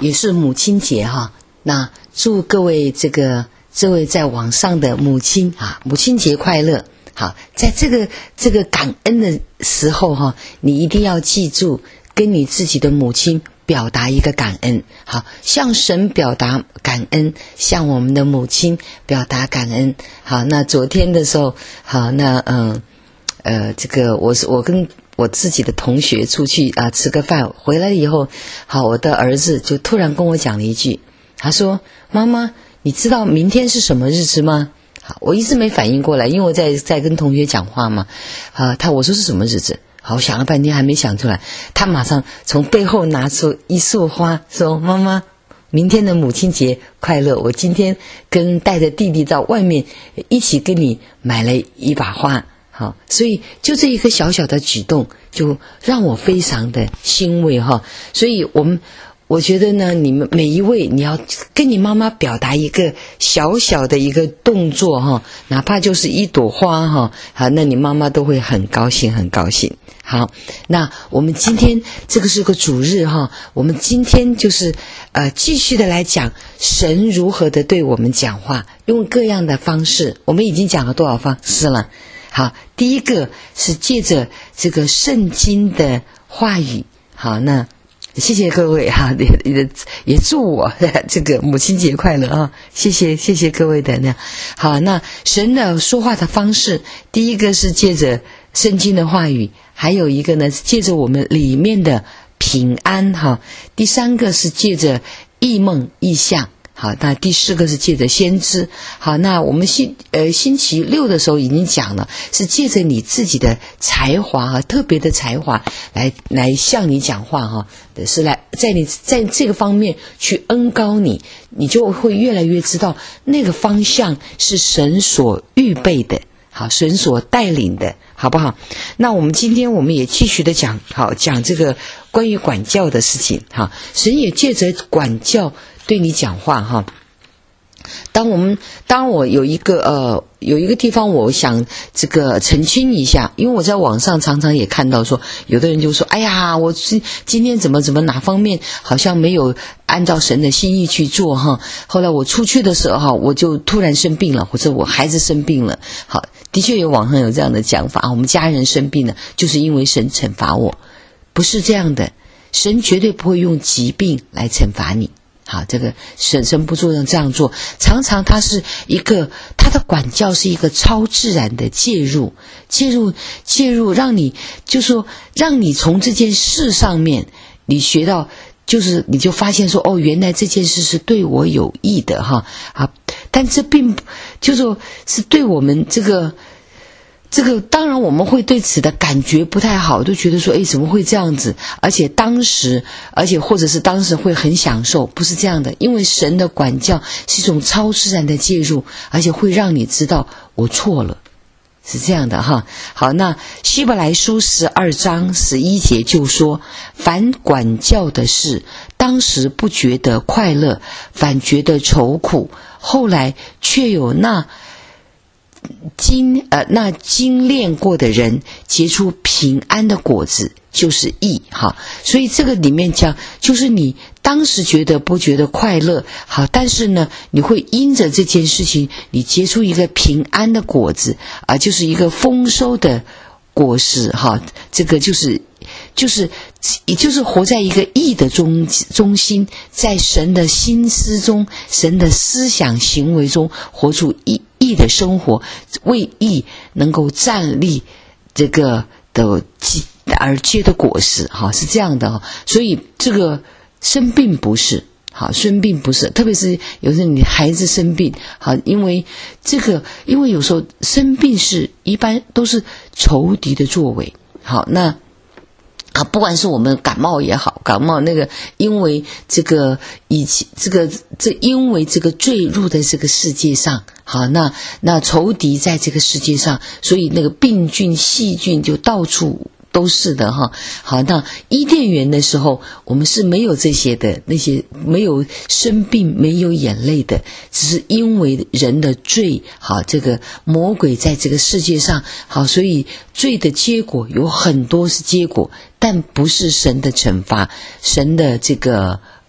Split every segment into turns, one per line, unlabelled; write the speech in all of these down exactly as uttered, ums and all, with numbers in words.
也是母亲节哈，那祝各位这个这位在网上的母亲啊，母亲节快乐。好，在这个这个感恩的时候哈，你一定要记住跟你自己的母亲表达一个感恩。好，向神表达感恩，向我们的母亲表达感恩。好，那昨天的时候，好，那嗯呃这个我是我跟我自己的同学出去啊吃个饭，回来以后，好，我的儿子就突然跟我讲了一句，他说：“妈妈，你知道明天是什么日子吗？”好，我一直没反应过来，因为我在在跟同学讲话嘛。啊，他我说是什么日子？好，我想了半天还没想出来。他马上从背后拿出一束花，说：“妈妈，明天的母亲节快乐！我今天跟带着弟弟到外面一起跟你买了一把花。”好，所以就这一个小小的举动，就让我非常的欣慰哈。所以我们。我觉得呢，你们每一位，你要跟你妈妈表达一个小小的一个动作哈，哪怕就是一朵花哈，好，那你妈妈都会很高兴，很高兴。好，那我们今天这个是个主日哈，我们今天就是呃继续的来讲神如何的对我们讲话，用各样的方式。我们已经讲了多少方式了？好，第一个是借着这个圣经的话语。好，那。谢谢各位哈，也也也祝我这个母亲节快乐啊！谢谢谢谢各位的那好，那神的说话的方式，第一个是借着圣经的话语，还有一个呢是借着我们里面的平安哈，第三个是借着异梦异象。好，那第四个是借着先知。好，那我们星呃星期六的时候已经讲了，是借着你自己的才华和特别的才华来来向你讲话哈，是来在你在这个方面去恩膏你，你就会越来越知道那个方向是神所预备的，好，神所带领的，好不好？那我们今天我们也继续的讲，好，讲这个关于管教的事情哈，神也借着管教对你讲话哈。当我们当我有一个呃有一个地方我想这个澄清一下，因为我在网上常常也看到说，有的人就说，哎呀，我今今天怎么怎么哪方面好像没有按照神的心意去做哈。后来我出去的时候哈，我就突然生病了，或者我孩子生病了。好，的确有网上有这样的讲法，我们家人生病了，就是因为神惩罚我，不是这样的，神绝对不会用疾病来惩罚你。好，这个神神不做这样做，常常他是一个他的管教是一个超自然的介入，介入介入，让你就说让你从这件事上面你学到，就是你就发现说，哦，原来这件事是对我有益的哈啊，但这并就说是对我们这个。这个当然我们会对此的感觉不太好，都觉得说，诶，怎么会这样子？而且当时，而且或者是当时会很享受，不是这样的。因为神的管教是一种超自然的介入，而且会让你知道我错了，是这样的哈。好，那希伯来书十二章十一节就说，凡管教的事，当时不觉得快乐，反觉得愁苦，后来却有那经呃，那精炼过的人结出平安的果子，就是义哈。所以这个里面讲，就是你当时觉得不觉得快乐，好，但是呢，你会因着这件事情，你结出一个平安的果子啊、呃，就是一个丰收的果实哈。这个就是就是也就是活在一个义的中中心，在神的心思中，神的思想行为中活出义。义的生活，为义能够站立这个的而结的果实，好，是这样的哈。所以这个生病不是好，生病不是，特别是有时候你孩子生病，好，因为这个，因为有时候生病是一般都是仇敌的作为，好，那。啊，不管是我们感冒也好，感冒那个，因为这个以前这个这因为这个坠入的这个世界上，好，那那仇敌在这个世界上，所以那个病菌细菌就到处都是的哈。好，那伊甸园的时候，我们是没有这些的，那些没有生病、没有眼泪的，只是因为人的罪，好，这个魔鬼在这个世界上，好，所以罪的结果有很多是结果。但不是神的惩罚，神的这个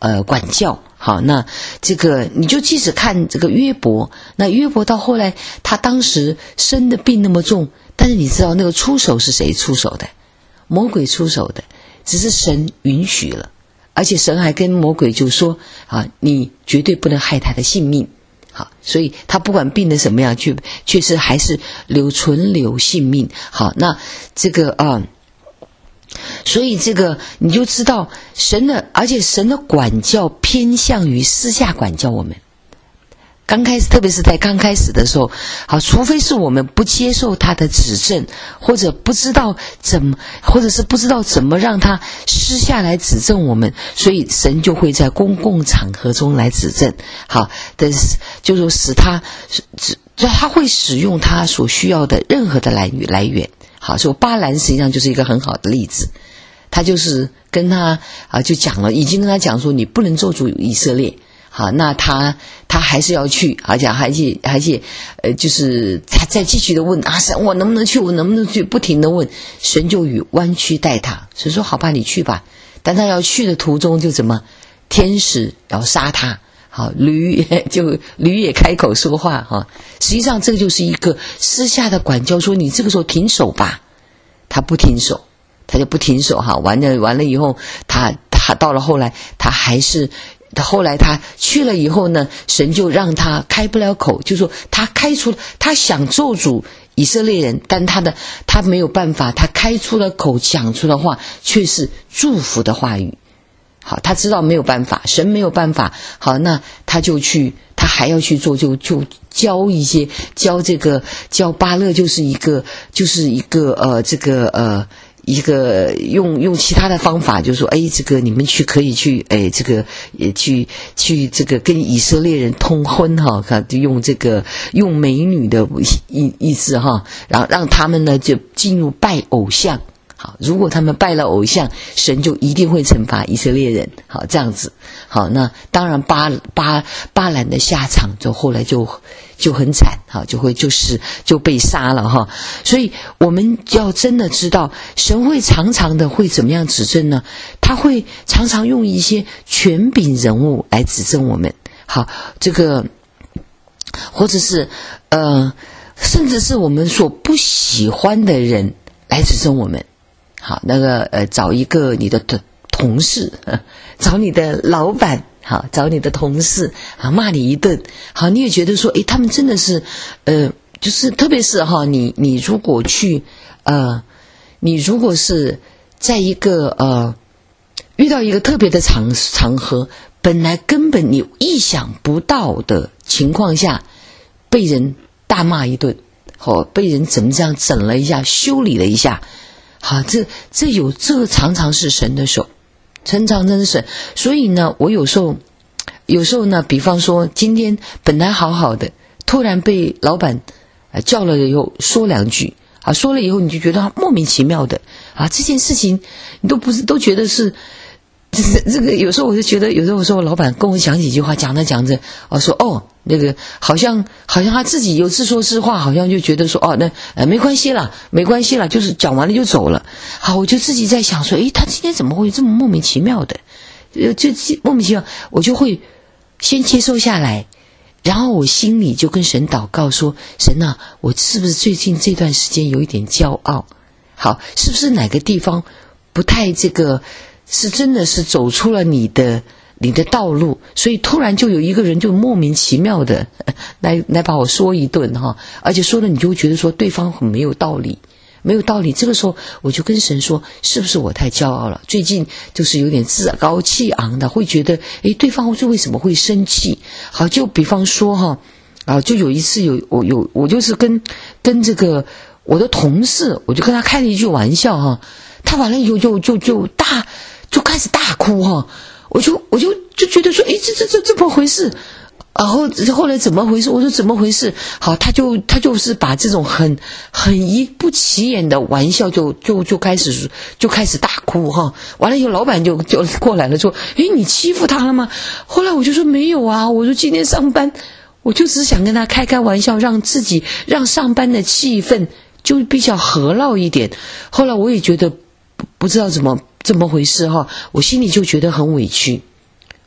呃管教。好，那这个你就即使看这个约伯，那约伯到后来他当时生的病那么重，但是你知道那个出手是谁出手的？魔鬼出手的，只是神允许了，而且神还跟魔鬼就说啊，你绝对不能害他的性命。好，所以他不管病得什么样，却却是还是留存留性命。好，那这个啊。所以这个你就知道神的，而且神的管教偏向于私下管教我们。刚开始，特别是在刚开始的时候，好，除非是我们不接受他的指正，或者不知道怎么，或者是不知道怎么让他私下来指正我们，所以神就会在公共场合中来指正。好，但是就说使他，就他会使用他所需要的任何的来来源。好，所以巴兰实际上就是一个很好的例子，他就是跟他啊就讲了，已经跟他讲说你不能咒诅以色列。好，那他他还是要去，而且而且而且呃，就是他再继续的问啊，神我能不能去，我能不能去，不停的问，神就以弯曲待他，神说好吧，你去吧。但他要去的途中就怎么，天使要杀他。好，驴就驴也开口说话哈。实际上这个就是一个私下的管教，说你这个时候停手吧，他不停手，他就不停手哈。完了完了以后，他他到了后来，他还是后来他去了以后呢，神就让他开不了口，就说他开出他想咒诅以色列人，但他的他没有办法，他开出了口讲出的话却是祝福的话语。好，他知道没有办法，神没有办法。好，那他就去，他还要去做，就就教一些，教这个，教巴勒，就是一个，就是一个呃，这个呃，一个用用其他的方法，就是说，哎，这个你们去可以去，哎，这个也去去这个跟以色列人通婚哈，看用这个用美女的意意思哈，然后让他们呢就进入拜偶像。好，如果他们拜了偶像，神就一定会惩罚以色列人。好，这样子。好，那当然巴巴巴兰的下场就后来就就很惨，好，就会就是就被杀了哈。所以我们要真的知道，神会常常的会怎么样指正呢？他会常常用一些权柄人物来指正我们。好，这个或者是呃，甚至是我们所不喜欢的人来指正我们。好，那个呃，找一个你的同事，找你的老板，好，找你的同事，啊，骂你一顿，好，你也觉得说，诶，他们真的是，呃，就是特别是哈，你你如果去，呃，你如果是在一个呃遇到一个特别的场场合，本来根本你意想不到的情况下，被人大骂一顿，哦，被人怎么这样整了一下，修理了一下。好，这这有这常常是神的手，常常真是神。所以呢，我有时候有时候呢，比方说今天本来好好的，突然被老板呃叫了以后说两句，啊，说了以后你就觉得莫名其妙的啊，这件事情你都不是都觉得是。这个有时候我就觉得，有时候我说我老板跟我讲几句话，讲着讲着，我说哦，那个好像好像他自己有自说自话，好像就觉得说哦，那呃没关系啦，没关系啦，就是讲完了就走了。好，我就自己在想说，诶，他今天怎么会这么莫名其妙的？呃，就莫名其妙，我就会先接受下来，然后我心里就跟神祷告说，神啊，我是不是最近这段时间有一点骄傲？好，是不是哪个地方不太这个？是真的是走出了你的你的道路，所以突然就有一个人就莫名其妙的来来把我说一顿哈，而且说了你就会觉得说对方很没有道理，没有道理。这个时候我就跟神说，是不是我太骄傲了？最近就是有点自高气昂的，会觉得诶，对方就为什么会生气？好，就比方说哈，啊，就有一次有我有我就是跟跟这个我的同事，我就跟他开了一句玩笑哈，他完了以后就就就大。就开始大哭哈，我就我就就觉得说，诶，这这这怎么回事？然后后来怎么回事？我说怎么回事？好，他就他就是把这种很很一不起眼的玩笑就就就开始就开始大哭哈。完了以后，老板就就过来了，说，诶，你欺负他了吗？后来我就说没有啊，我说今天上班，我就只想跟他开开玩笑，让自己让上班的气氛就比较和乐一点。后来我也觉得不不知道怎么。这么回事哈，我心里就觉得很委屈，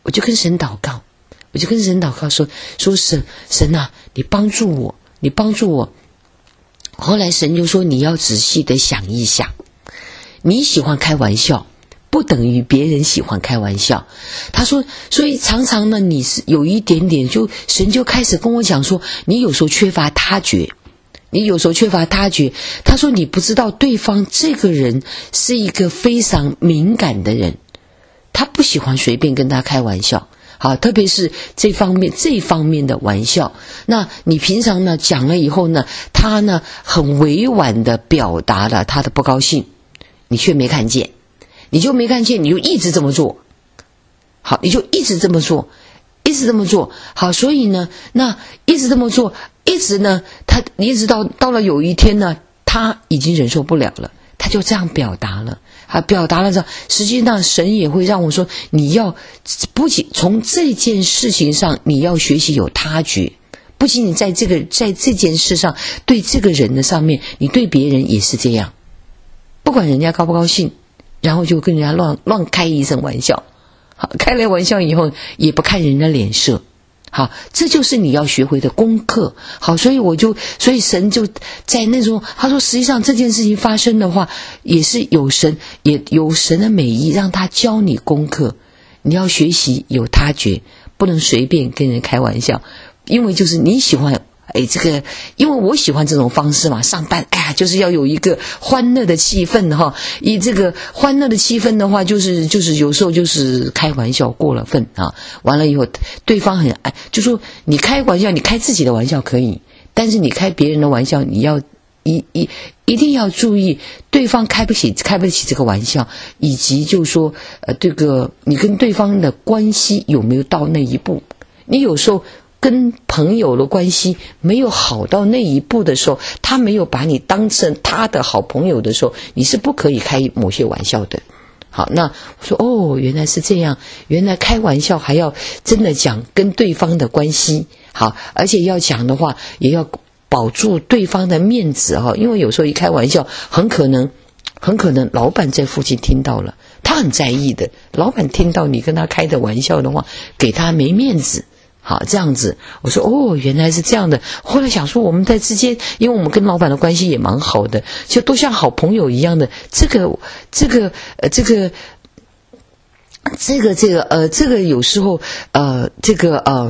我就跟神祷告，我就跟神祷告说说神神啊，你帮助我，你帮助我。后来神就说你要仔细的想一想，你喜欢开玩笑不等于别人喜欢开玩笑。他说所以常常呢你是有一点点，就神就开始跟我讲说你有时候缺乏他觉，你有时候缺乏他觉。他说你不知道对方这个人是一个非常敏感的人，他不喜欢随便跟他开玩笑，好，特别是这方面这方面的玩笑。那你平常呢讲了以后呢，他呢很委婉的表达了他的不高兴，你却没看见，你就没看见，你就一直这么做，好，你就一直这么做，一直这么做，好，所以呢，那一直这么做，一直呢，他一直到到了有一天呢，他已经忍受不了了，他就这样表达了。啊，表达了这，实际上神也会让我说，你要不仅从这件事情上，你要学习有他觉，不仅仅在这个在这件事上，对这个人的上面，你对别人也是这样，不管人家高不高兴，然后就跟人家乱乱开一声玩笑，好，开了玩笑以后也不看人家脸色。好，这就是你要学会的功课。好，所以我就，所以神就在那种，他说实际上这件事情发生的话，也是有神，也有神的美意，让他教你功课。你要学习有他觉，不能随便跟人开玩笑，因为就是你喜欢，哎，这个，因为我喜欢这种方式嘛，上班，哎呀，就是要有一个欢乐的气氛哈。以这个欢乐的气氛的话，就是就是有时候就是开玩笑过了分啊。完了以后，对方很爱，就说你开玩笑，你开自己的玩笑可以，但是你开别人的玩笑，你要一一一定要注意，对方开不起开不起这个玩笑，以及就说呃，这个你跟对方的关系有没有到那一步？你有时候跟朋友的关系没有好到那一步的时候，他没有把你当成他的好朋友的时候，你是不可以开某些玩笑的。好，那我说哦，原来是这样，原来开玩笑还要真的讲跟对方的关系好，而且要讲的话也要保住对方的面子哈，因为有时候一开玩笑，很可能很可能老板在附近听到了，他很在意的，老板听到你跟他开的玩笑的话，给他没面子。好，这样子，我说哦，原来是这样的。后来想说，我们在之间，因为我们跟老板的关系也蛮好的，就都像好朋友一样的。这个，这个，呃，这个，这个，这个，呃，这个有时候，呃，这个，呃，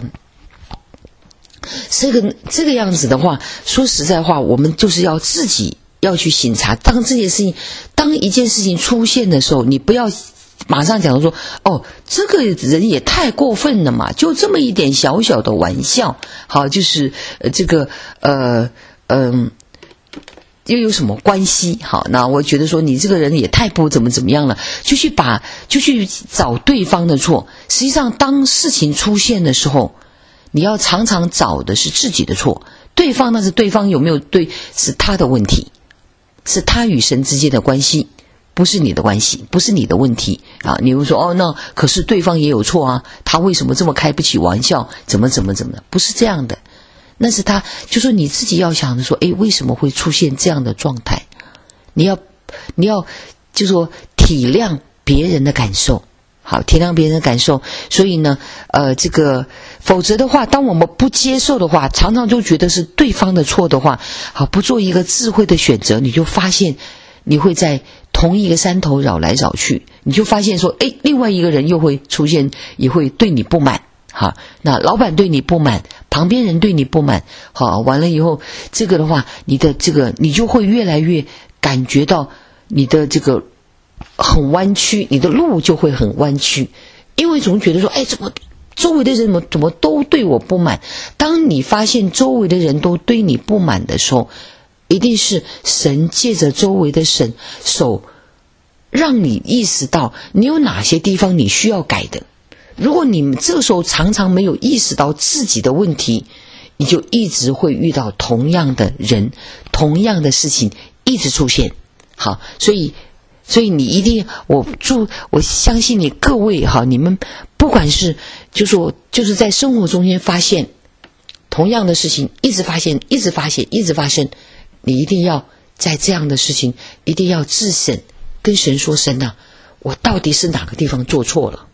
这个这个样子的话，说实在话，我们就是要自己要去省察。当这件事情，当一件事情出现的时候，你不要马上讲说哦，这个人也太过分了嘛，就这么一点小小的玩笑，好，就是呃这个呃嗯、呃、又有什么关系？好，那我觉得说你这个人也太不怎么怎么样了，就去把就去找对方的错。实际上当事情出现的时候，你要常常找的是自己的错，对方那是对方有没有对，是他的问题，是他与神之间的关系，不是你的关系，不是你的问题啊！你会说哦，那可是对方也有错啊，他为什么这么开不起玩笑？怎么怎么怎么的？不是这样的，那是他，就说你自己要想着说，诶，为什么会出现这样的状态？你要，你要，就说体谅别人的感受，好，体谅别人的感受。所以呢，呃，这个，否则的话，当我们不接受的话，常常就觉得是对方的错的话，好，不做一个智慧的选择，你就发现你会在同一个山头绕来绕去，你就发现说，诶，另外一个人又会出现，也会对你不满。好，那老板对你不满，旁边人对你不满，好，完了以后，这个的话，你的这个你就会越来越感觉到你的这个很弯曲，你的路就会很弯曲，因为总觉得说，哎，怎么周围的人怎么怎么都对我不满？当你发现周围的人都对你不满的时候，一定是神借着周围的神手，让你意识到你有哪些地方你需要改的。如果你们这个时候常常没有意识到自己的问题，你就一直会遇到同样的人，同样的事情一直出现。好，所以所以你一定，我祝我相信你各位哈，你们不管是就说就是在生活中间发现同样的事情，一直发现，一直发现，一直发生，你一定要在这样的事情一定要自省，跟神说，神啊，我到底是哪个地方做错了？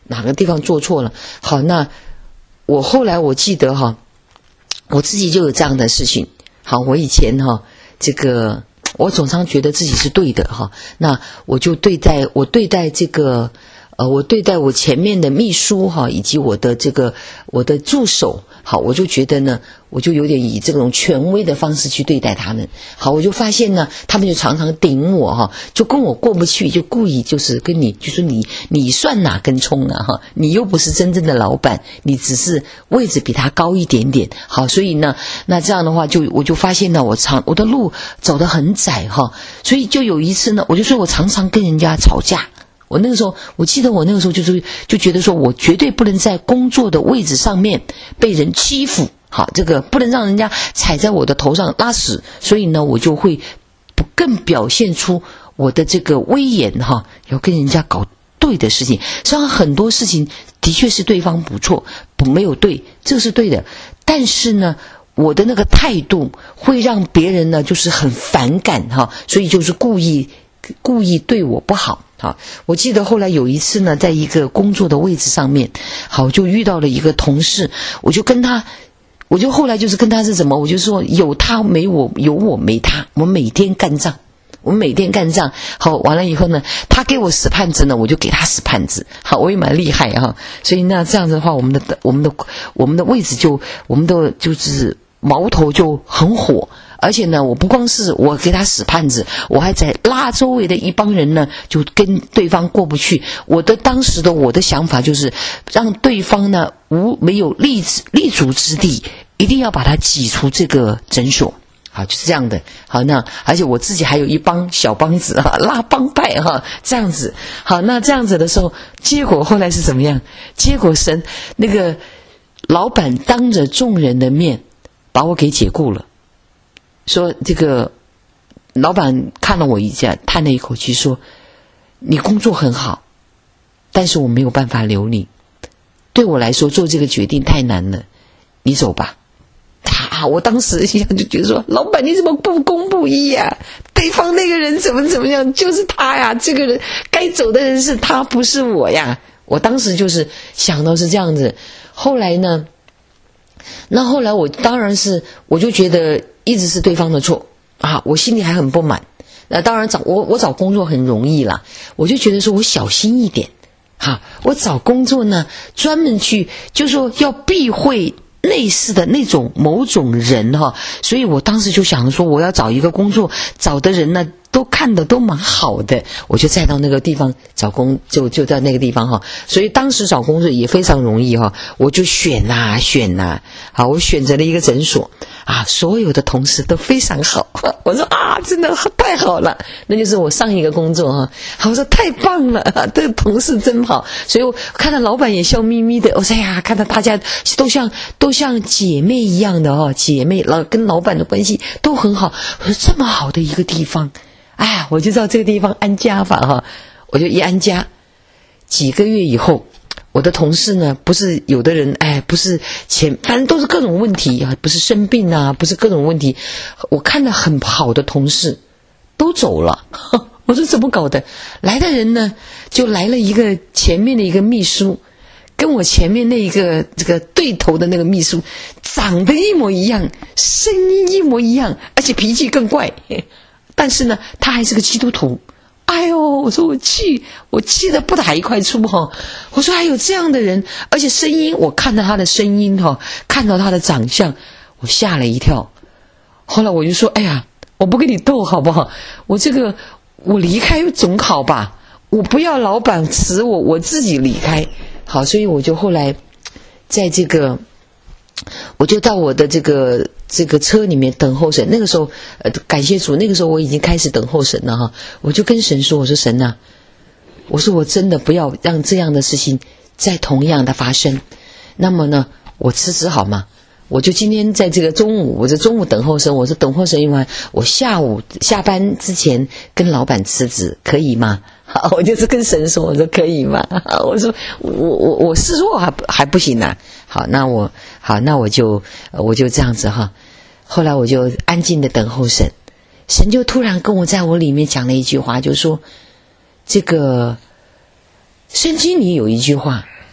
哪个地方做错了。好，那我后来我记得哈，我自己就有这样的事情。好，我以前哈，这个我总常觉得自己是对的哈，那我就对待我对待这个呃，我对待我前面的秘书哈，以及我的这个我的助手。好，我就觉得呢，我就有点以这种权威的方式去对待他们。好，我就发现呢，他们就常常顶我哈，就跟我过不去，就故意就是跟你，就说你你算哪根葱啊哈？你又不是真正的老板，你只是位置比他高一点点。好，所以呢，那这样的话就我就发现呢，我常我的路走得很窄哈，所以就有一次呢，我就说我常常跟人家吵架。我那个时候，我记得我那个时候就是就觉得说，我绝对不能在工作的位置上面被人欺负，好，这个不能让人家踩在我的头上拉屎，所以呢，我就会更表现出我的这个威严哈，要跟人家搞对的事情。实际上很多事情的确是对方不错，不没有对，这是对的，但是呢，我的那个态度会让别人呢就是很反感哈，所以就是故意故意对我不好。好，我记得后来有一次呢，在一个工作的位置上面，好，就遇到了一个同事，我就跟他，我就后来就是跟他是怎么，我就说有他没我，有我没他，我们每天干仗，我们每天干仗。好，完了以后呢，他给我使绊子呢，我就给他使绊子。好，我也蛮厉害哈，所以那这样子的话，我们的我们的我们的位置就我们的就是矛头就很火。而且呢，我不光是我给他使绊子，我还在拉周围的一帮人呢，就跟对方过不去。我的当时的我的想法就是，让对方呢无没有立立足之地，一定要把他挤出这个诊所。好，就是这样的。好，那而且我自己还有一帮小帮子哈，拉帮派哈，这样子。好，那这样子的时候，结果后来是怎么样？结果神那个老板当着众人的面把我给解雇了。说这个老板看了我一下，叹了一口气说，你工作很好，但是我没有办法留你，对我来说做这个决定太难了，你走吧。啊，我当时一下就觉得说，老板你怎么不公不义呀？对方那个人怎么怎么样，就是他呀，这个人该走的人是他，不是我呀。我当时就是想到是这样子。后来呢，那后来我当然是我就觉得一直是对方的错啊，我心里还很不满。那当然找我我找工作很容易啦，我就觉得说我小心一点哈，我找工作呢专门去就说要避讳类似的那种某种人哈，所以我当时就想说我要找一个工作，找的人呢都看的都蛮好的，我就再到那个地方找工，就就在那个地方哈。所以当时找工作也非常容易哈，我就选呐、啊、选呐、啊，好，我选择了一个诊所啊，所有的同事都非常好，我说啊，真的太好了，那就是我上一个工作哈。好，我说太棒了，这个同事真好，所以我看到老板也笑眯眯的，我说哎呀，看到大家都像都像姐妹一样的哈，姐妹老跟老板的关系都很好，我说这么好的一个地方。哎，我就知道这个地方安家法哈，我就一安家。几个月以后，我的同事呢，不是有的人，哎，不是钱，反正都是各种问题啊，不是生病啊，不是各种问题。我看到很好的同事都走了，我说怎么搞的？来的人呢，就来了一个前面的一个秘书，跟我前面那一个这个对头的那个秘书长得一模一样，声音一模一样，而且脾气更怪。但是呢，他还是个基督徒。哎呦，我说我气，我气得不打一块粗哈。我说还有这样的人，而且声音，我看到他的声音哈，看到他的长相，我吓了一跳。后来我就说，哎呀，我不跟你斗好不好？我这个我离开总好吧？我不要老板辞我，我自己离开。好，所以我就后来在这个。我就到我的这个这个车里面等候神。那个时候，呃，感谢主，那个时候我已经开始等候神了哈。我就跟神说：“我说神啊，我说我真的不要让这样的事情再同样的发生。那么呢，我辞职好吗？我就今天在这个中午，我在中午等候神。我说等候神完，我下午下班之前跟老板辞职，可以吗？”好，我就是跟神说，我说可以吗？我说我我我是说还还不行啊。好，那我好，那我就我就这样子哈。后来我就安静的等候神，神就突然跟我在我里面讲了一句话，就说这个圣经里有一句话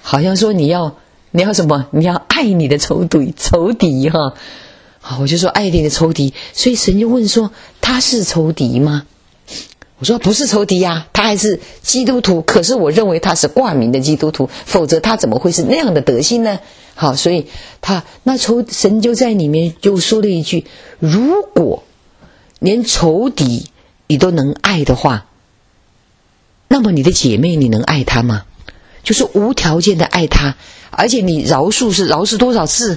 好像说你要你要什么？你要爱你的仇敌仇敌哈。好，我就说爱你的仇敌，所以神就问说他是仇敌吗？我说不是仇敌呀、啊，他还是基督徒，可是我认为他是挂名的基督徒，否则他怎么会是那样的德性呢？好，所以他那仇神就在里面就说了一句：如果连仇敌你都能爱的话，那么你的姐妹你能爱她吗？就是无条件的爱她，而且你饶恕是饶恕多少次？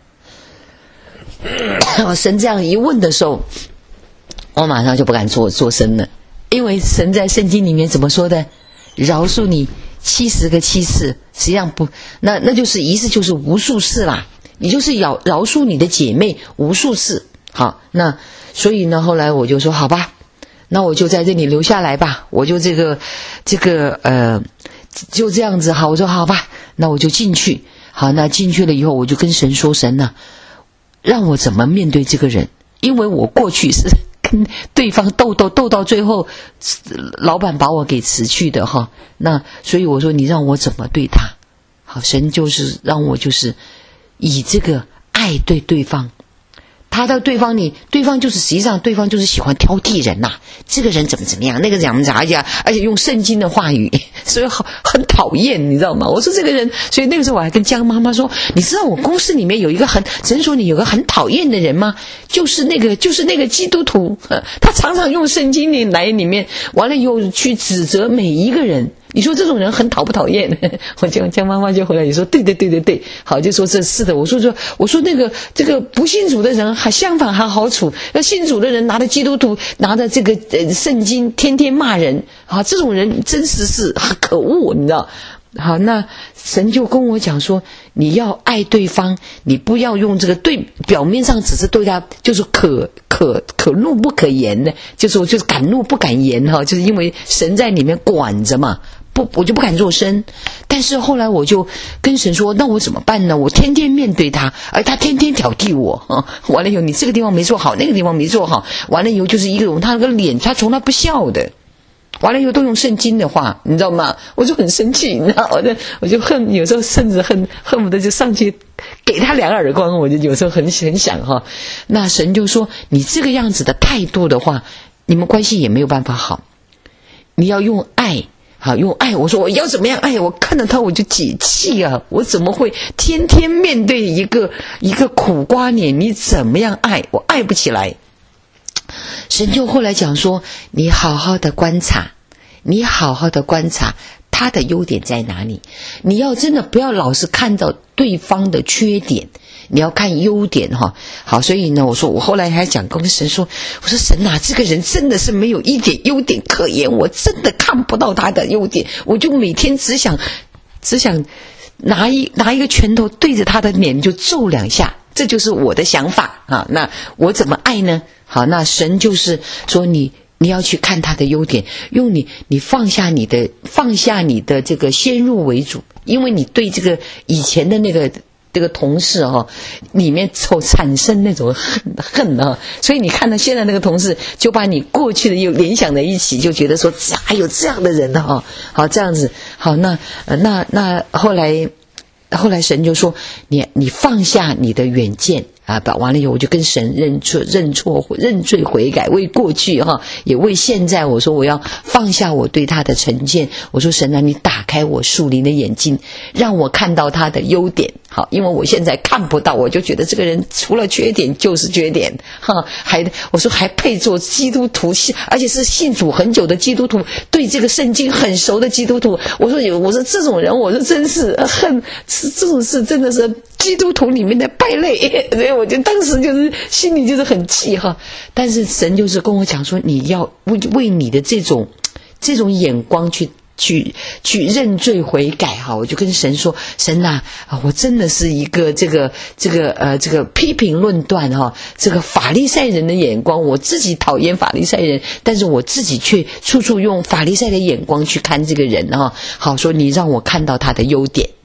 神这样一问的时候，我马上就不敢做做声了，因为神在圣经里面怎么说的？饶恕你七十个七次，实际上不，那那就是一次就是无数次啦，你就是饶饶恕你的姐妹无数次。好，那所以呢，后来我就说好吧，那我就在这里留下来吧，我就这个这个呃就这样子。好，我说好吧，那我就进去。好，那进去了以后，我就跟神说，神啊，让我怎么面对这个人？因为我过去是跟对方斗斗斗到最后，老板把我给辞去的哈。那所以我说，你让我怎么对他？好，神就是让我就是以这个爱对对方。他到对方你对方就是实际上对方就是喜欢挑剔人呐、啊，这个人怎么怎么样，那个怎么怎么样，而且用圣经的话语，所以很很讨厌，你知道吗？我说这个人，所以那个时候我还跟江妈妈说，你知道我公司里面有一个很诊所里有个很讨厌的人吗？就是那个就是那个基督徒，他常常用圣经里来里面，完了以后去指责每一个人。你说这种人很讨不讨厌？我江江妈妈就回来也说对对对对对，好，就说这是的。我说说我说那个这个不信主的人还相反还好处，那信主的人拿着基督徒拿着这个呃圣经天天骂人啊，这种人真实是很可恶，你知道。好，那神就跟我讲说，你要爱对方，你不要用这个对表面上只是对他就是可可可怒不可言的，就是我就是敢怒不敢言哈，就是因为神在里面管着嘛。不，我就不敢做声。但是后来我就跟神说，那我怎么办呢？我天天面对他，而他天天挑剔我啊！完了以后，你这个地方没做好，那个地方没做好，完了以后就是一个用他那个脸，他从来不笑的。完了以后都用圣经的话，你知道吗？我就很生气，你知道，我就我就恨，有时候甚至恨恨不得就上去给他两耳光。我就有时候很很想哈。那神就说，你这个样子的态度的话，你们关系也没有办法好。你要用爱。好，用爱，我说我要怎么样爱？我看到他我就解气啊！我怎么会天天面对一个一个苦瓜脸？你怎么样爱？我爱不起来。神就后来讲说，你好好的观察，你好好的观察他的优点在哪里。你要真的不要老是看到对方的缺点，你要看优点哈。好，所以呢，我说我后来还讲跟神说，我说神啊，这个人真的是没有一点优点可言，我真的看不到他的优点，我就每天只想只想拿一拿一个拳头对着他的脸就揍两下，这就是我的想法啊。那我怎么爱呢？好，那神就是说你你要去看他的优点，用你你放下你的放下你的这个先入为主，因为你对这个以前的那个这个同事哈、哦，里面所产生那种恨恨啊，所以你看到现在那个同事，就把你过去的又联想在一起，就觉得说还有这样的人哈、哦，好这样子，好那呃那那后来后来神就说你你放下你的远见。啊，把完了以后，我就跟神认错、认错、认罪悔改，为过去哈，也为现在。我说我要放下我对他的成见。我说神啊，你打开我属灵的眼睛，让我看到他的优点。好，因为我现在看不到，我就觉得这个人除了缺点就是缺点。哈，还我说还配做基督徒，而且是信主很久的基督徒，对这个圣经很熟的基督徒。我说有，我说这种人，我说真是恨，这种事真的是基督徒里面的败类。所以我就当时就是心里就是很气哈。但是神就是跟我讲说，你要为为你的这种这种眼光去。去去认罪悔改哈，我就跟神说，神呐、啊，我真的是一个这个这个呃这个批评论断哈，这个法利赛人的眼光，我自己讨厌法利赛人，但是我自己却处处用法利赛的眼光去看这个人哈。好，说你让我看到他的优点。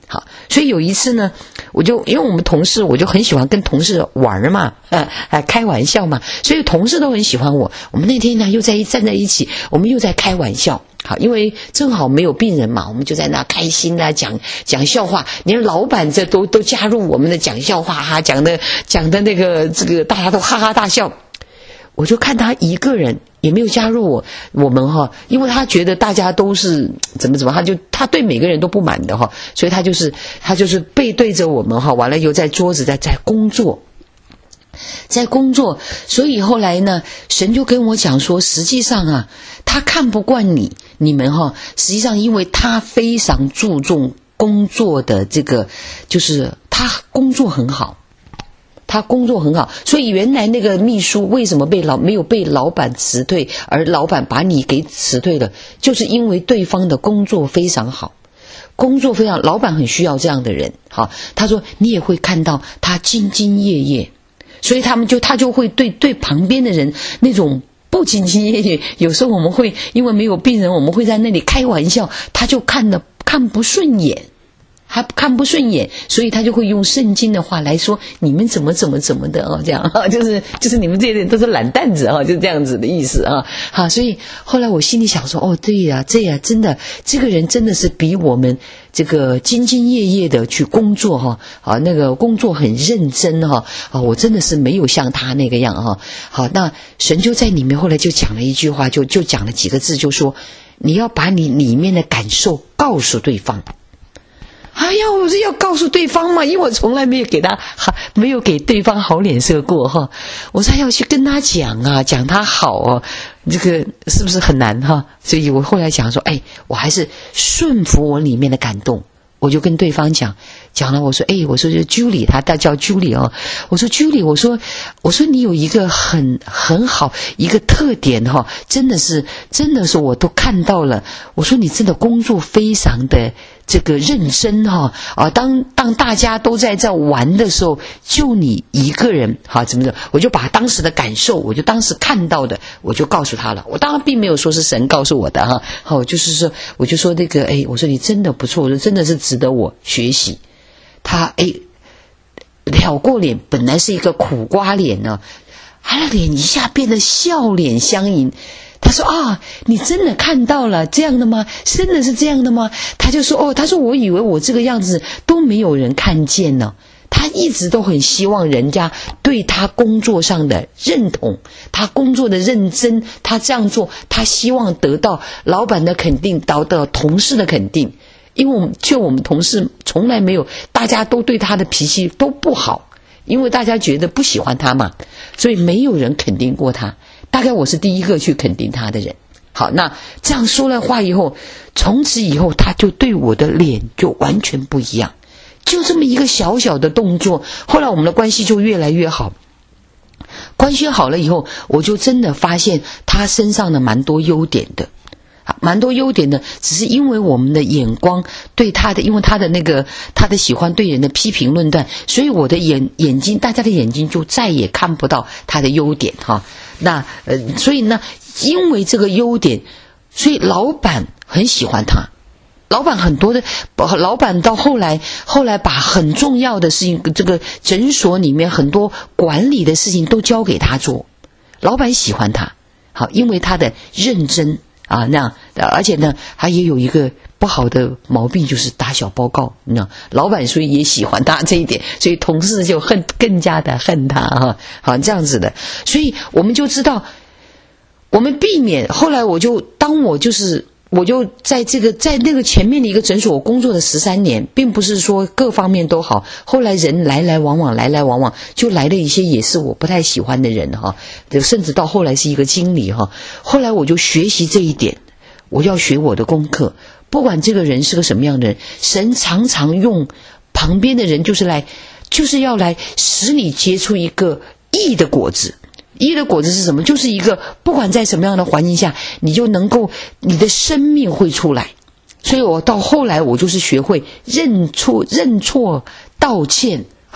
好，所以有一次呢，我就因为我们同事，我就很喜欢跟同事玩嘛，呃呃开玩笑嘛，所以同事都很喜欢我。我们那天呢又在站在一起，我们又在开玩笑。好，因为正好没有病人嘛，我们就在那开心啊，讲讲笑话，连老板这都都加入我们的讲笑话哈，讲的讲的那个这个大家都哈哈大笑。我就看他一个人也没有加入我我们哈，因为他觉得大家都是怎么怎么，他就他对每个人都不满的哈，所以他就是他就是背对着我们哈，完了又在桌子在在工作。在工作，所以后来呢，神就跟我讲说，实际上啊，他看不惯你你们哈，实际上因为他非常注重工作的这个，就是他工作很好。他工作很好，所以原来那个秘书为什么被老没有被老板辞退，而老板把你给辞退了，就是因为对方的工作非常好，工作非常，老板很需要这样的人。好，他说你也会看到他兢兢业业，所以他们就他就会对对旁边的人那种不兢兢业业，有时候我们会因为没有病人，我们会在那里开玩笑，他就看得看不顺眼。还看不顺眼，所以他就会用圣经的话来说你们怎么怎么怎么的哦，这样啊，就是就是你们这些人都是懒蛋子啊，就是这样子的意思啊。好，所以后来我心里想说，哦，对呀、啊，这呀、啊，真的，这个人真的是比我们这个兢兢业业的去工作哈，啊，那个工作很认真哈，啊，我真的是没有像他那个样哈。好，那神就在里面后来就讲了一句话，就就讲了几个字，就说你要把你里面的感受告诉对方。哎呀，我是要告诉对方嘛，因为我从来没有给他好，没有给对方好脸色过哈。我说要去跟他讲啊，讲他好哦，这个是不是很难哈？所以我后来想说，哎，我还是顺服我里面的感动，我就跟对方讲，讲了，我说，哎，我说就 Julie， 他他叫 Julie 哦，我说 Julie， 我说我说你有一个很很好一个特点哈，真的是真的是我都看到了，我说你真的工作非常的。这个认真哈啊，当当大家都在这玩的时候，就你一个人哈，怎么着？我就把当时的感受，我就当时看到的，我就告诉他了。我当然并没有说是神告诉我的哈，好，就是说，我就说那个，哎，我说你真的不错，我说真的是值得我学习。他哎，了过脸，本来是一个苦瓜脸呢，他的脸一下变得笑脸相迎。他说啊，你真的看到了这样的吗？真的是这样的吗？他就说哦，他说我以为我这个样子都没有人看见呢。他一直都很希望人家对他工作上的认同，他工作的认真，他这样做，他希望得到老板的肯定，得到同事的肯定。因为我们就我们同事从来没有，大家都对他的脾气都不好，因为大家觉得不喜欢他嘛，所以没有人肯定过他。大概我是第一个去肯定他的人。好，那这样说了话以后，从此以后他就对我的脸就完全不一样，就这么一个小小的动作，后来我们的关系就越来越好。关系好了以后，我就真的发现他身上的蛮多优点的，蛮多优点的，只是因为我们的眼光对他的，因为他的那个他的喜欢对人的批评论断，所以我的眼眼睛，大家的眼睛就再也看不到他的优点哈。那呃，所以呢，因为这个优点，所以老板很喜欢他。老板很多的，老板到后来，后来把很重要的事情，这个诊所里面很多管理的事情都交给他做。老板喜欢他，好，因为他的认真啊，那样，而且呢，他也有一个不好的毛病，就是打小报告。你知道，老板所以也喜欢他这一点，所以同事就恨更加的恨他哈，好这样子的，所以我们就知道，我们避免。后来我就当我就是。我就在这个在那个前面的一个诊所，我工作了十三年，并不是说各方面都好。后来人来来往往，来来往往，就来了一些也是我不太喜欢的人哈，甚至到后来是一个经理哈。后来我就学习这一点，我要学我的功课。不管这个人是个什么样的人，神常常用旁边的人，就是来，就是要来使你结出一个义的果子。义的果子是什么？就是一个不管在什么样的环境下，你就能够你的生命会出来。所以我到后来我就是学会认错、认错、道歉，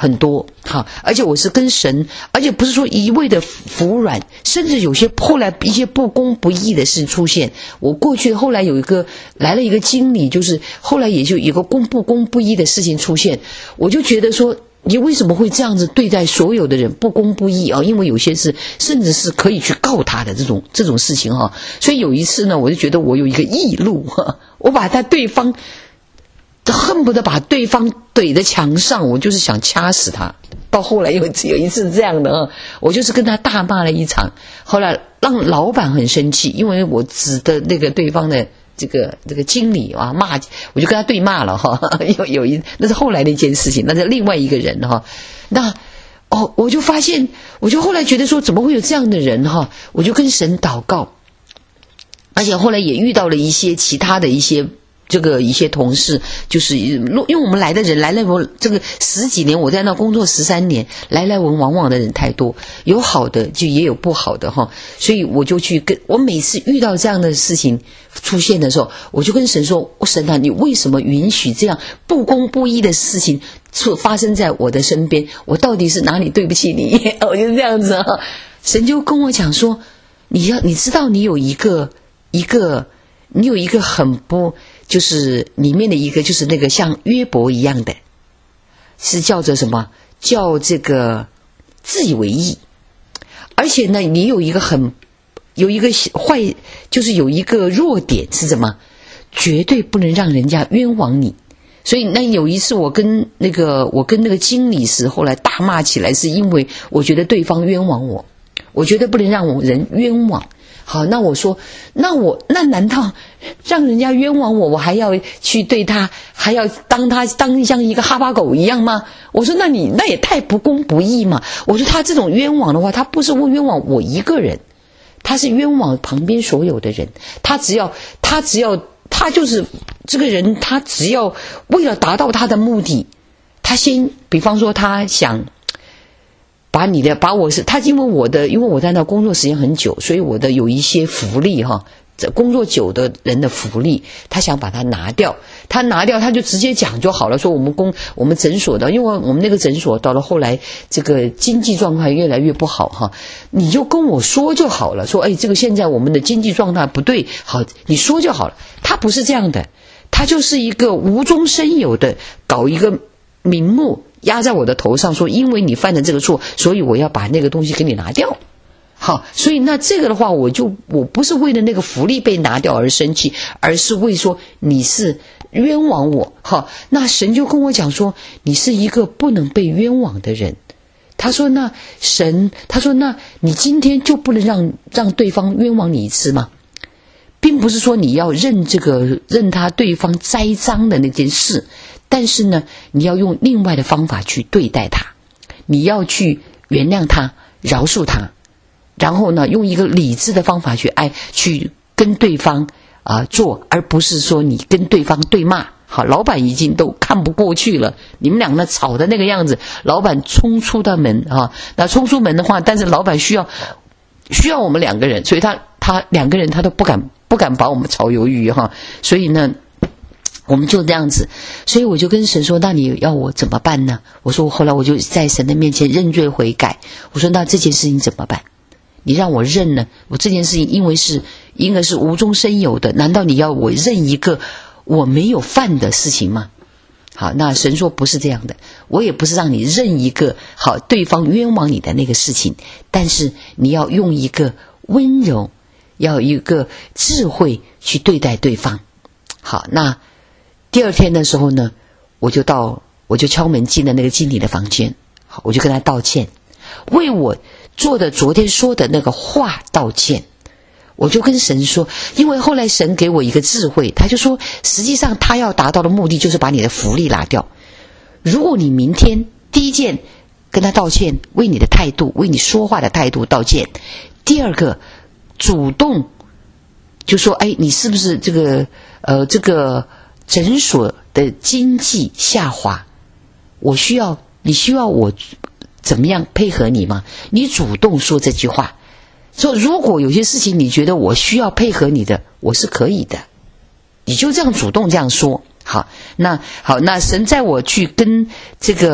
很多，好，而且我是跟神，而且不是说一味的服软，甚至有些后来一些不公不义的事出现。我过去后来有一个来了一个经理，就是后来也就有个公不公不义的事情出现，我就觉得说，你为什么会这样子对待所有的人，不公不义啊？因为有些是甚至是可以去告他的这种这种事情哈。所以有一次呢，我就觉得我有一个义路，我把他对方恨不得把对方怼在墙上，我就是想掐死他。到后来有有一次这样的啊，我就是跟他大骂了一场，后来让老板很生气，因为我指的那个对方的这个这个经理啊，骂我就跟他对骂了哈。有有一那是后来的一件事情，那是另外一个人哈。那哦，我就发现，我就后来觉得说，怎么会有这样的人哈？我就跟神祷告，而且后来也遇到了一些其他的一些。这个一些同事就是因为我们来的人来来往这个十几年，我在那工作十三年，来来往往的人太多，有好的就也有不好的哈，所以我就去跟我每次遇到这样的事情出现的时候，我就跟神说，神啊，你为什么允许这样不公不义的事情发生在我的身边？我到底是哪里对不起你？我就这样子啊，神就跟我讲说，你要你知道你有一个一个你有一个很不就是里面的一个就是那个像约伯一样的，是叫做什么？叫这个自以为义。而且呢，你有一个很有一个坏，就是有一个弱点是什么？绝对不能让人家冤枉你。所以那有一次我跟那个我跟那个经理时后来大骂起来，是因为我觉得对方冤枉我，我觉得不能让我人冤枉。好，那我说，那我那难道让人家冤枉我，我还要去对他，还要当他当像一个哈巴狗一样吗？我说，那你那也太不公不义嘛。我说他这种冤枉的话，他不是冤枉我一个人，他是冤枉旁边所有的人。他只要他只要他就是这个人，他只要为了达到他的目的，他先比方说他想把你的把我是他，因为我的因为我在那工作时间很久，所以我的有一些福利哈，这工作久的人的福利，他想把它拿掉，他拿掉他就直接讲就好了，说我们公我们诊所的，因为我们那个诊所到了后来这个经济状况越来越不好哈，你就跟我说就好了，说哎这个现在我们的经济状态不对，好你说就好了。他不是这样的，他就是一个无中生有的搞一个名目压在我的头上，说因为你犯了这个错，所以我要把那个东西给你拿掉。好，所以那这个的话，我就我不是为了那个福利被拿掉而生气，而是为说你是冤枉我。好，那神就跟我讲说，你是一个不能被冤枉的人。他说那神，他说那你今天就不能让让对方冤枉你一次吗？并不是说你要认这个认他对方栽赃的那件事，但是呢，你要用另外的方法去对待他，你要去原谅他，饶恕他，然后呢，用一个理智的方法去爱，去跟对方啊、呃、做，而不是说你跟对方对骂。好，老板已经都看不过去了，你们两个吵的那个样子，老板冲出的门啊，那冲出门的话，但是老板需要需要我们两个人，所以他他两个人他都不敢不敢把我们炒鱿鱼哈，所以呢。我们就这样子，所以我就跟神说，那你要我怎么办呢？我说后来我就在神的面前认罪悔改，我说那这件事情怎么办？你让我认呢？我这件事情因为是应该是无中生有的，难道你要我认一个我没有犯的事情吗？好，那神说不是这样的，我也不是让你认一个好对方冤枉你的那个事情，但是你要用一个温柔，要一个智慧去对待对方。好，那第二天的时候呢，我就到我就敲门进了那个经理的房间，好，我就跟他道歉，为我做的昨天说的那个话道歉。我就跟神说，因为后来神给我一个智慧，他就说实际上他要达到的目的就是把你的福利拿掉。如果你明天第一件跟他道歉，为你的态度，为你说话的态度道歉，第二个主动就说哎，你是不是这个呃这个诊所的经济下滑，我需要你需要我怎么样配合你吗？你主动说这句话，说如果有些事情你觉得我需要配合你的，我是可以的，你就这样主动这样说。好，那好，那神在我去跟这个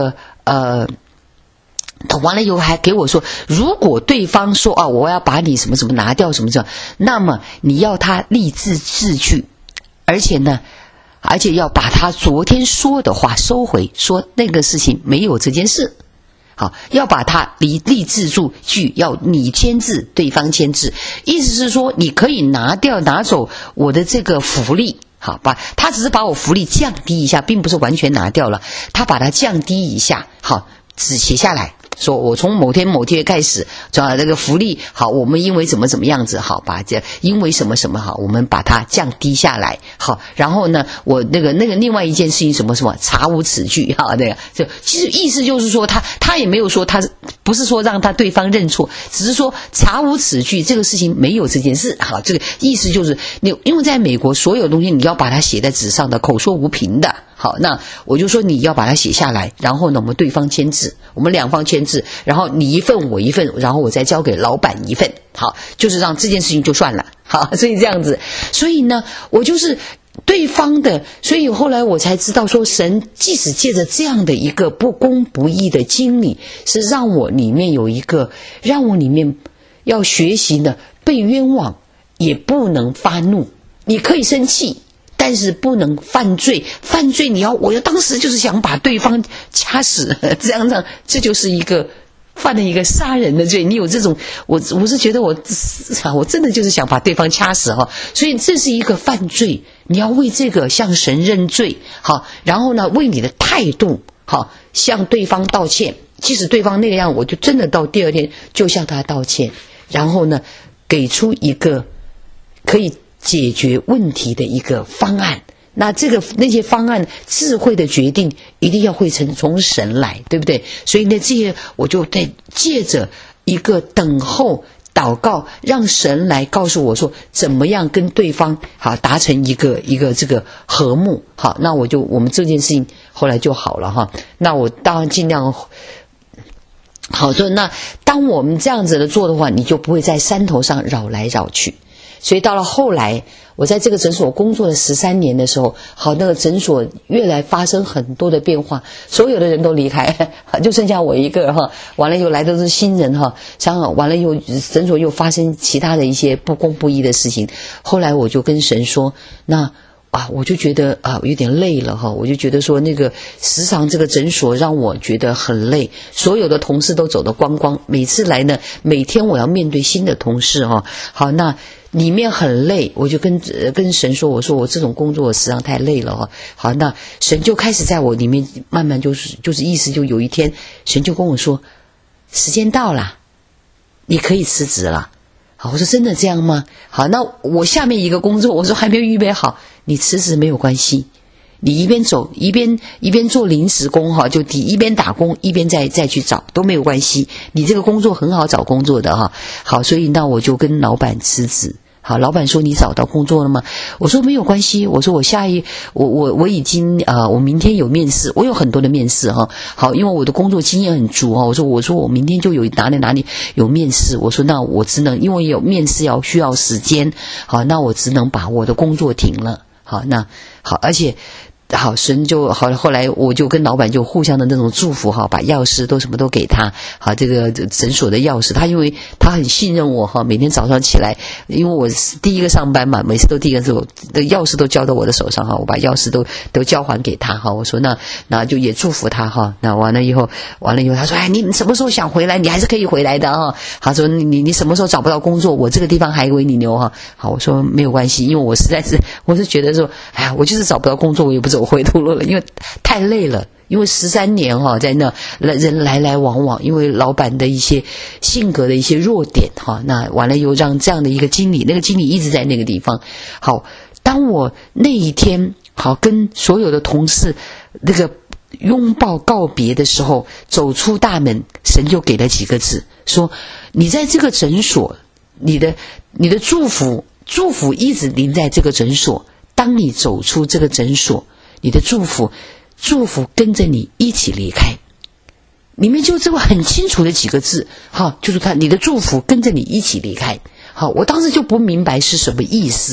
呃。他完了以后还给我说，如果对方说啊，我要把你什么什么拿掉什么什么，那么你要他立字字据，而且呢，而且要把他昨天说的话收回，说那个事情没有这件事。好，要把它立立字注据，要你签字，对方签字，意思是说你可以拿掉拿走我的这个福利。好，把他只是把我福利降低一下，并不是完全拿掉了，他把它降低一下，好，只写下来。说我从某天某天开始，啊，这个福利好，我们因为怎么怎么样子好，把这因为什么什么好，我们把它降低下来，好，然后呢，我那个那个另外一件事情什么什么查无此据哈，那个就其实意思就是说他他也没有说他不是说让他对方认错，只是说查无此据这个事情没有这件事，好，这个意思就是你因为在美国所有东西你要把它写在纸上的，口说无凭的。好，那我就说你要把它写下来，然后呢，我们对方签字，我们两方签字，然后你一份我一份，然后我再交给老板一份，好，就是让这件事情就算了，好，所以这样子，所以呢，我就是对方的，所以后来我才知道说，神即使借着这样的一个不公不义的经历，是让我里面有一个，让我里面要学习呢，被冤枉也不能发怒，你可以生气。但是不能犯罪，犯罪你要，我要当时就是想把对方掐死，这样让这就是一个犯了一个杀人的罪。你有这种，我我是觉得我我真的就是想把对方掐死哈，所以这是一个犯罪，你要为这个向神认罪，好，然后呢，为你的态度好向对方道歉，即使对方那个样，我就真的到第二天就向他道歉，然后呢，给出一个可以解决问题的一个方案，那这个那些方案智慧的决定一定要会从从神来，对不对？所以呢，这些我就在借着一个等候祷告，让神来告诉我说怎么样跟对方好达成一个一个这个和睦。好，那我就我们这件事情后来就好了哈。那我当然尽量好说。那当我们这样子的做的话，你就不会在山头上绕来绕去。所以到了后来，我在这个诊所工作了十三年的时候，好，那个诊所越来发生很多的变化，所有的人都离开，就剩下我一个哈。完了又来的都是新人哈，然后完了又诊所又发生其他的一些不公不义的事情。后来我就跟神说，那啊，我就觉得啊有点累了哈，我就觉得说那个时常这个诊所让我觉得很累，所有的同事都走得光光，每次来呢，每天我要面对新的同事哈。好，那里面很累，我就跟呃跟神说，我说我这种工作我实际上太累了哈。好，那神就开始在我里面慢慢就是就是意思就有一天，神就跟我说，时间到了，你可以辞职了。好，我说真的这样吗？好，那我下面一个工作，我说还没有预备好，你辞职没有关系，你一边走一边一边做临时工哈，就一边打工一边再再去找都没有关系，你这个工作很好找工作的哈。好，所以那我就跟老板辞职。好，老板说你找到工作了吗？我说没有关系，我说我下一我我我已经呃我明天有面试，我有很多的面试哈。好，因为我的工作经验很足哈，我说我说我明天就有哪里哪里有面试，我说那我只能因为有面试要需要时间，好，那我只能把我的工作停了。好，那好，而且好，神就好，后来我就跟老板就互相的那种祝福哈，把钥匙都什么都给他，好，这个诊所的钥匙，他因为他很信任我哈，每天早上起来，因为我是第一个上班嘛，每次都第一个时候的钥匙都交到我的手上哈，我把钥匙都都交还给他哈，我说那那就也祝福他哈，那完了以后完了以后他说哎，你什么时候想回来，你还是可以回来的哈，他说你你你什么时候找不到工作，我这个地方还为你留哈，好，我说没有关系，因为我实在是我是觉得说，哎呀，我就是找不到工作，我也不走回头路了，因为太累了，因为十三年哈，在那人来来往往，因为老板的一些性格的一些弱点哈，那完了又让这样的一个经理，那个经理一直在那个地方。好，当我那一天好跟所有的同事那个拥抱告别的时候，走出大门，神就给了几个字，说你在这个诊所，你的你的祝福祝福一直临在这个诊所，当你走出这个诊所，你的祝福祝福跟着你一起离开，里面就这个很清楚的几个字，哈，就是他你的祝福跟着你一起离开。好，我当时就不明白是什么意思，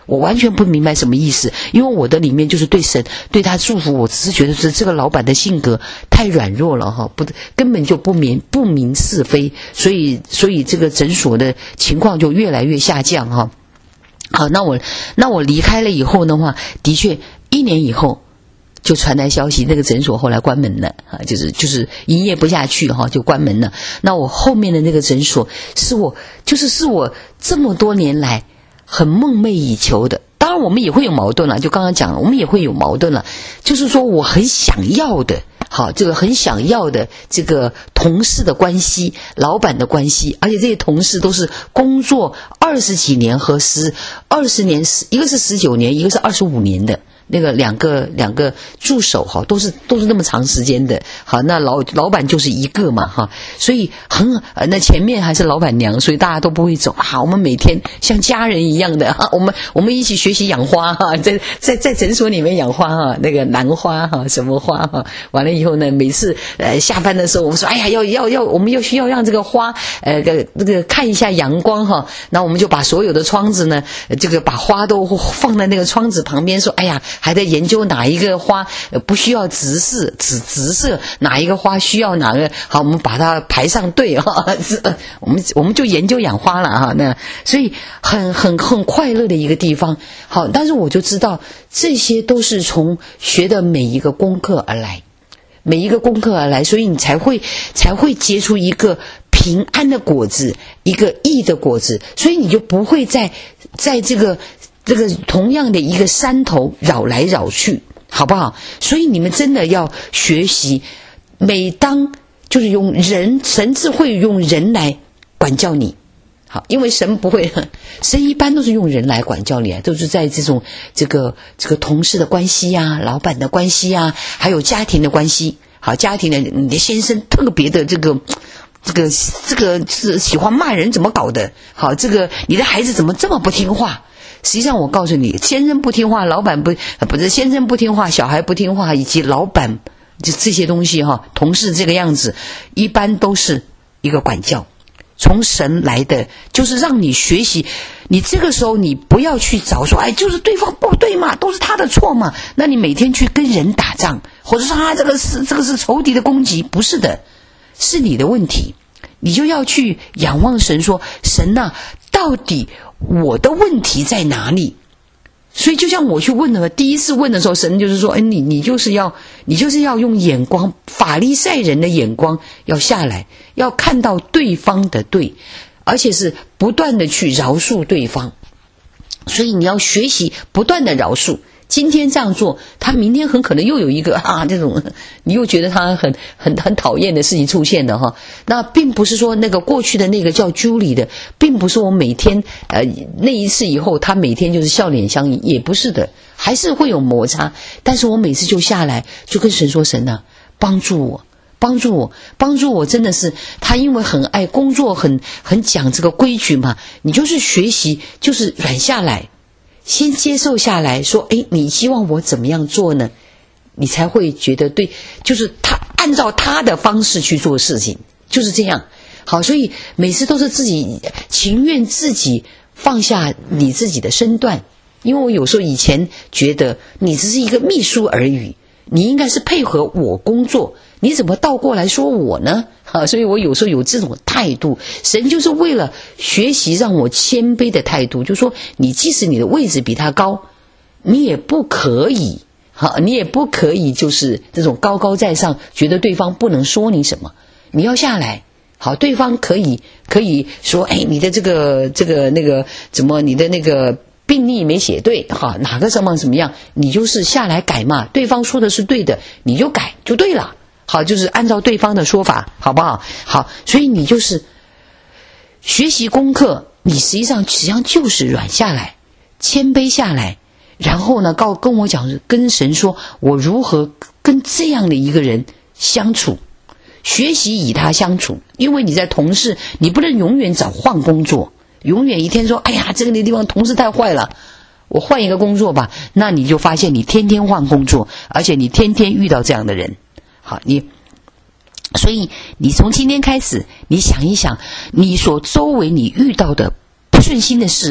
我完全不明白什么意思，因为我的里面就是对神对他祝福，我只是觉得是这个老板的性格太软弱了哈，不根本就不明不明是非，所以所以这个诊所的情况就越来越下降哈。好，那我那我离开了以后的话，的确一年以后就传来消息，那个诊所后来关门了啊，就是就是营业不下去哈，就关门了。那我后面的那个诊所是我就是是我这么多年来很梦寐以求的。当然我们也会有矛盾了，就刚刚讲了，我们也会有矛盾了，就是说我很想要的，好，这个很想要的这个同事的关系，老板的关系，而且这些同事都是工作二十几年和十二十年，一个是十九年，一个是二十五年的。那个两个两个助手哈，都是都是那么长时间的，好，那老老板就是一个嘛哈，所以很呃，那前面还是老板娘，所以大家都不会走啊。我们每天像家人一样的哈，我们我们一起学习养花哈，在在在诊所里面养花哈，那个兰花哈，什么花哈，完了以后呢，每次呃下班的时候，我们说哎呀要要要，我们要需要让这个花呃这个这个看一下阳光哈，那我们就把所有的窗子呢，这个把花都放在那个窗子旁边，说哎呀。还在研究哪一个花不需要直视直直射，哪一个花需要哪个好，我们把它排上队哈。我们我们就研究养花了哈。那所以很很很快乐的一个地方。好，但是我就知道这些都是从学的每一个功课而来，每一个功课而来，所以你才会才会结出一个平安的果子，一个义的果子，所以你就不会在在这个。这个同样的一个山头绕来绕去，好不好？所以你们真的要学习，每当就是用人，神智会用人来管教你，好，因为神不会，神一般都是用人来管教你啊，都是在这种这个这个同事的关系啊，老板的关系啊，还有家庭的关系。好，家庭的你的先生特别的这个。这个这个是喜欢骂人，怎么搞的？好，这个你的孩子怎么这么不听话？实际上我告诉你，先生不听话，老板不不是先生不听话，小孩不听话，以及老板就这些东西哈，同事这个样子，一般都是一个管教，从神来的，就是让你学习。你这个时候你不要去找说，哎，就是对方不对嘛，都是他的错嘛。那你每天去跟人打仗，或者说啊，这个是这个是仇敌的攻击，不是的，是你的问题。你就要去仰望神说，神啊，到底我的问题在哪里？所以就像我去问了，第一次问的时候，神就是说，哎，你你就是要你就是要用眼光，法利赛人的眼光要下来，要看到对方的对，而且是不断的去饶恕对方。所以你要学习不断的饶恕。今天这样做，他明天很可能又有一个啊，这种你又觉得他很很很讨厌的事情出现的哈。那并不是说那个过去的那个叫 Julie 的，并不是我每天呃那一次以后他每天就是笑脸相迎，也不是的，还是会有摩擦。但是我每次就下来就跟神说，神啊，帮助我。帮助我，帮助我，真的是他，因为很爱工作，很很讲这个规矩嘛。你就是学习，就是软下来，先接受下来，说，哎，你希望我怎么样做呢？你才会觉得对，就是他按照他的方式去做事情，就是这样。好，所以每次都是自己情愿自己放下你自己的身段，因为我有时候以前觉得你只是一个秘书而已，你应该是配合我工作。你怎么倒过来说我呢？啊，所以我有时候有这种态度，神就是为了学习让我谦卑的态度，就说你即使你的位置比他高，你也不可以，好，你也不可以就是这种高高在上，觉得对方不能说你什么，你要下来。好，对方可以可以说，哎，你的这个这个那个怎么，你的那个病历没写对，哈，哪个什么怎么样，你就是下来改嘛，对方说的是对的，你就改就对了。好，就是按照对方的说法，好不好？好，所以你就是学习功课，你实际上实际上就是软下来，谦卑下来，然后呢，告跟我讲，跟神说，我如何跟这样的一个人相处，学习以他相处。因为你在同事，你不能永远找换工作，永远一天说，哎呀，这个地方同事太坏了，我换一个工作吧。那你就发现你天天换工作，而且你天天遇到这样的人。好，你所以你从今天开始，你想一想，你所周围你遇到的不顺心的事、不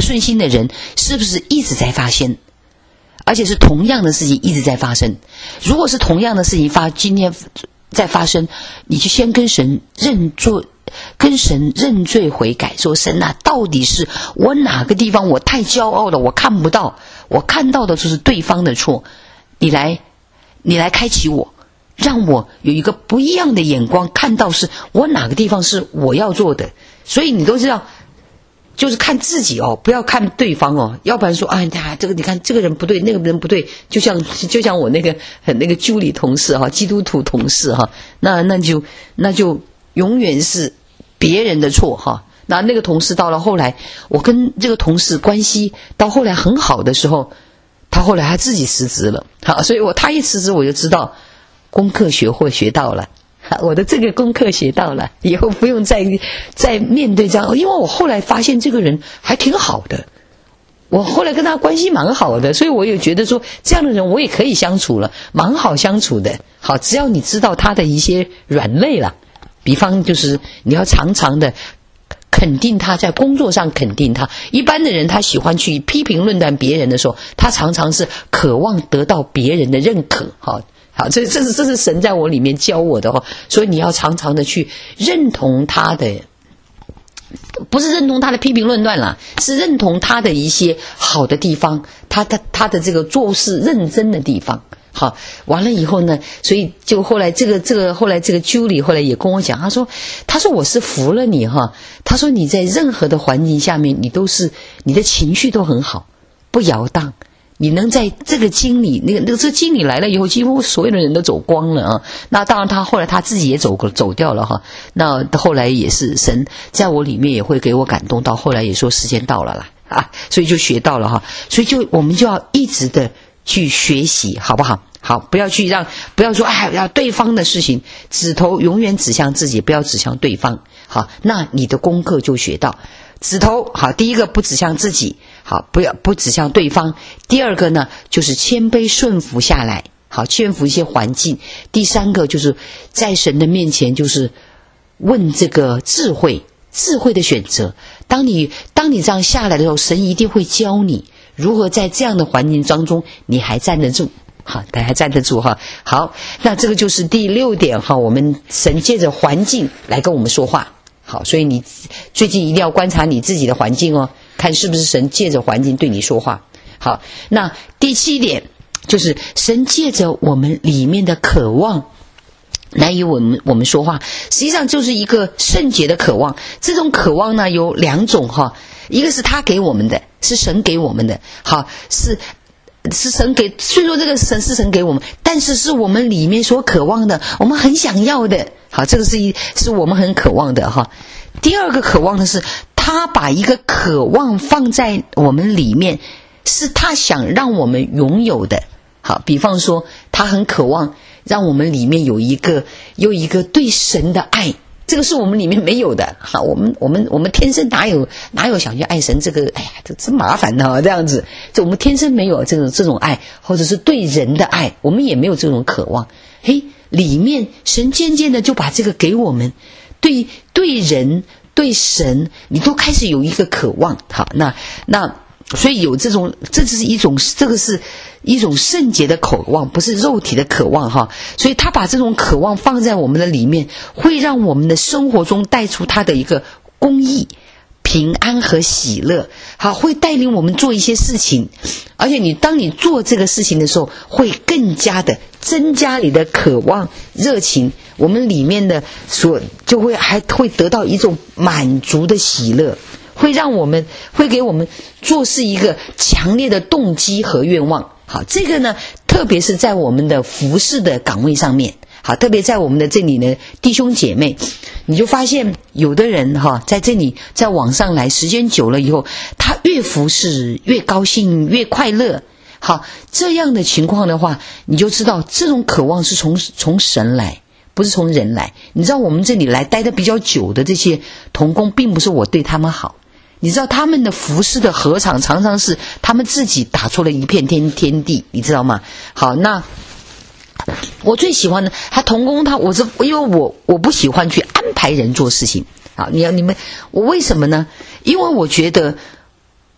不顺心的人是不是一直在发生，而且是同样的事情一直在发生。如果是同样的事情发今天在发生，你就先跟神认罪，跟神认罪悔改，说神啊，到底是我哪个地方我太骄傲了，我看不到，我看到的就是对方的错，你来你来开启我，让我有一个不一样的眼光，看到是我哪个地方是我要做的。所以你都知道，就是看自己哦，不要看对方哦，要不然说哎呀，这个你看这个人不对，那个人不对，就像就像我那个那个朱理同事哈，基督徒同事哈，那那就那就永远是别人的错哈。那那个同事到了后来，我跟这个同事关系到后来很好的时候，他后来他自己辞职了，好，所以我他一辞职我就知道功课学会学到了。我的这个功课学到了，以后不用再再面对这样，因为我后来发现这个人还挺好的，我后来跟他关系蛮好的，所以我也觉得说这样的人我也可以相处了，蛮好相处的。好，只要你知道他的一些软肋了，比方就是你要常常的肯定他，在工作上肯定他。一般的人他喜欢去批评论断别人的时候，他常常是渴望得到别人的认可。好好，这这是这是神在我里面教我的哈，所以你要常常的去认同他的，不是认同他的批评论断啦，是认同他的一些好的地方，他的他的这个做事认真的地方。好，完了以后呢，所以就后来这个这个后来这个 Julie 后来也跟我讲，他说他说我是服了你哈，他说你在任何的环境下面，你都是你的情绪都很好，不摇荡。你能在这个经理那个那个这个经理来了以后，几乎所有的人都走光了啊。那当然他后来他自己也走走掉了哈。那后来也是神在我里面也会给我感动，到后来也说时间到了啦啊，所以就学到了哈。所以就我们就要一直的去学习，好不好？好，不要去让不要说哎要对方的事情，指头永远指向自己，不要指向对方。好，那你的功课就学到。指头好，第一个不指向自己，好，不要不指向对方。第二个呢，就是谦卑顺服下来，好，劝服一些环境。第三个就是在神的面前，就是问这个智慧，智慧的选择。当你当你这样下来的时候，神一定会教你如何在这样的环境当中，你还站得住。好，大家还站得住哈。好，那这个就是第六点哈，我们神借着环境来跟我们说话。好，所以你最近一定要观察你自己的环境哦，看是不是神借着环境对你说话。好，那第七点就是神借着我们里面的渴望来与我们我们说话，实际上就是一个圣洁的渴望。这种渴望呢有两种哈，一个是他给我们的，是神给我们的。好，是是神给，虽说这个神是神给我们，但是是我们里面所渴望的，我们很想要的。好，这个是一是我们很渴望的哈。第二个渴望的是，他把一个渴望放在我们里面，是他想让我们拥有的。好，比方说，他很渴望让我们里面有一个有一个对神的爱，这个是我们里面没有的。好，我们我们我们天生哪有哪有想去爱神这个？哎呀，这真麻烦的这样子，这我们天生没有这种这种爱，或者是对人的爱，我们也没有这种渴望。嘿，里面神渐渐的就把这个给我们，对对人对神，你都开始有一个渴望。好，那那所以有这种，这是一种，这个是一种圣洁的渴望，不是肉体的渴望哈。所以他把这种渴望放在我们的里面，会让我们的生活中带出他的一个公义、平安和喜乐。好，会带领我们做一些事情，而且你当你做这个事情的时候，会更加的增加你的渴望、热情。我们里面的所就会还会得到一种满足的喜乐，会让我们会给我们做事一个强烈的动机和愿望。好，这个呢，特别是在我们的服事的岗位上面。好，特别在我们的这里呢，弟兄姐妹，你就发现有的人哈，在这里在网上来时间久了以后，他越服事越高兴越快乐。好，这样的情况的话，你就知道这种渴望是从从神来，不是从人来。你知道我们这里来待得比较久的这些同工，并不是我对他们好，你知道他们的服事的禾场常常是他们自己打出了一片天天地，你知道吗？好，那我最喜欢的他同工他，我是因为我我不喜欢去安排人做事情。好，你要你们我为什么呢？因为我觉得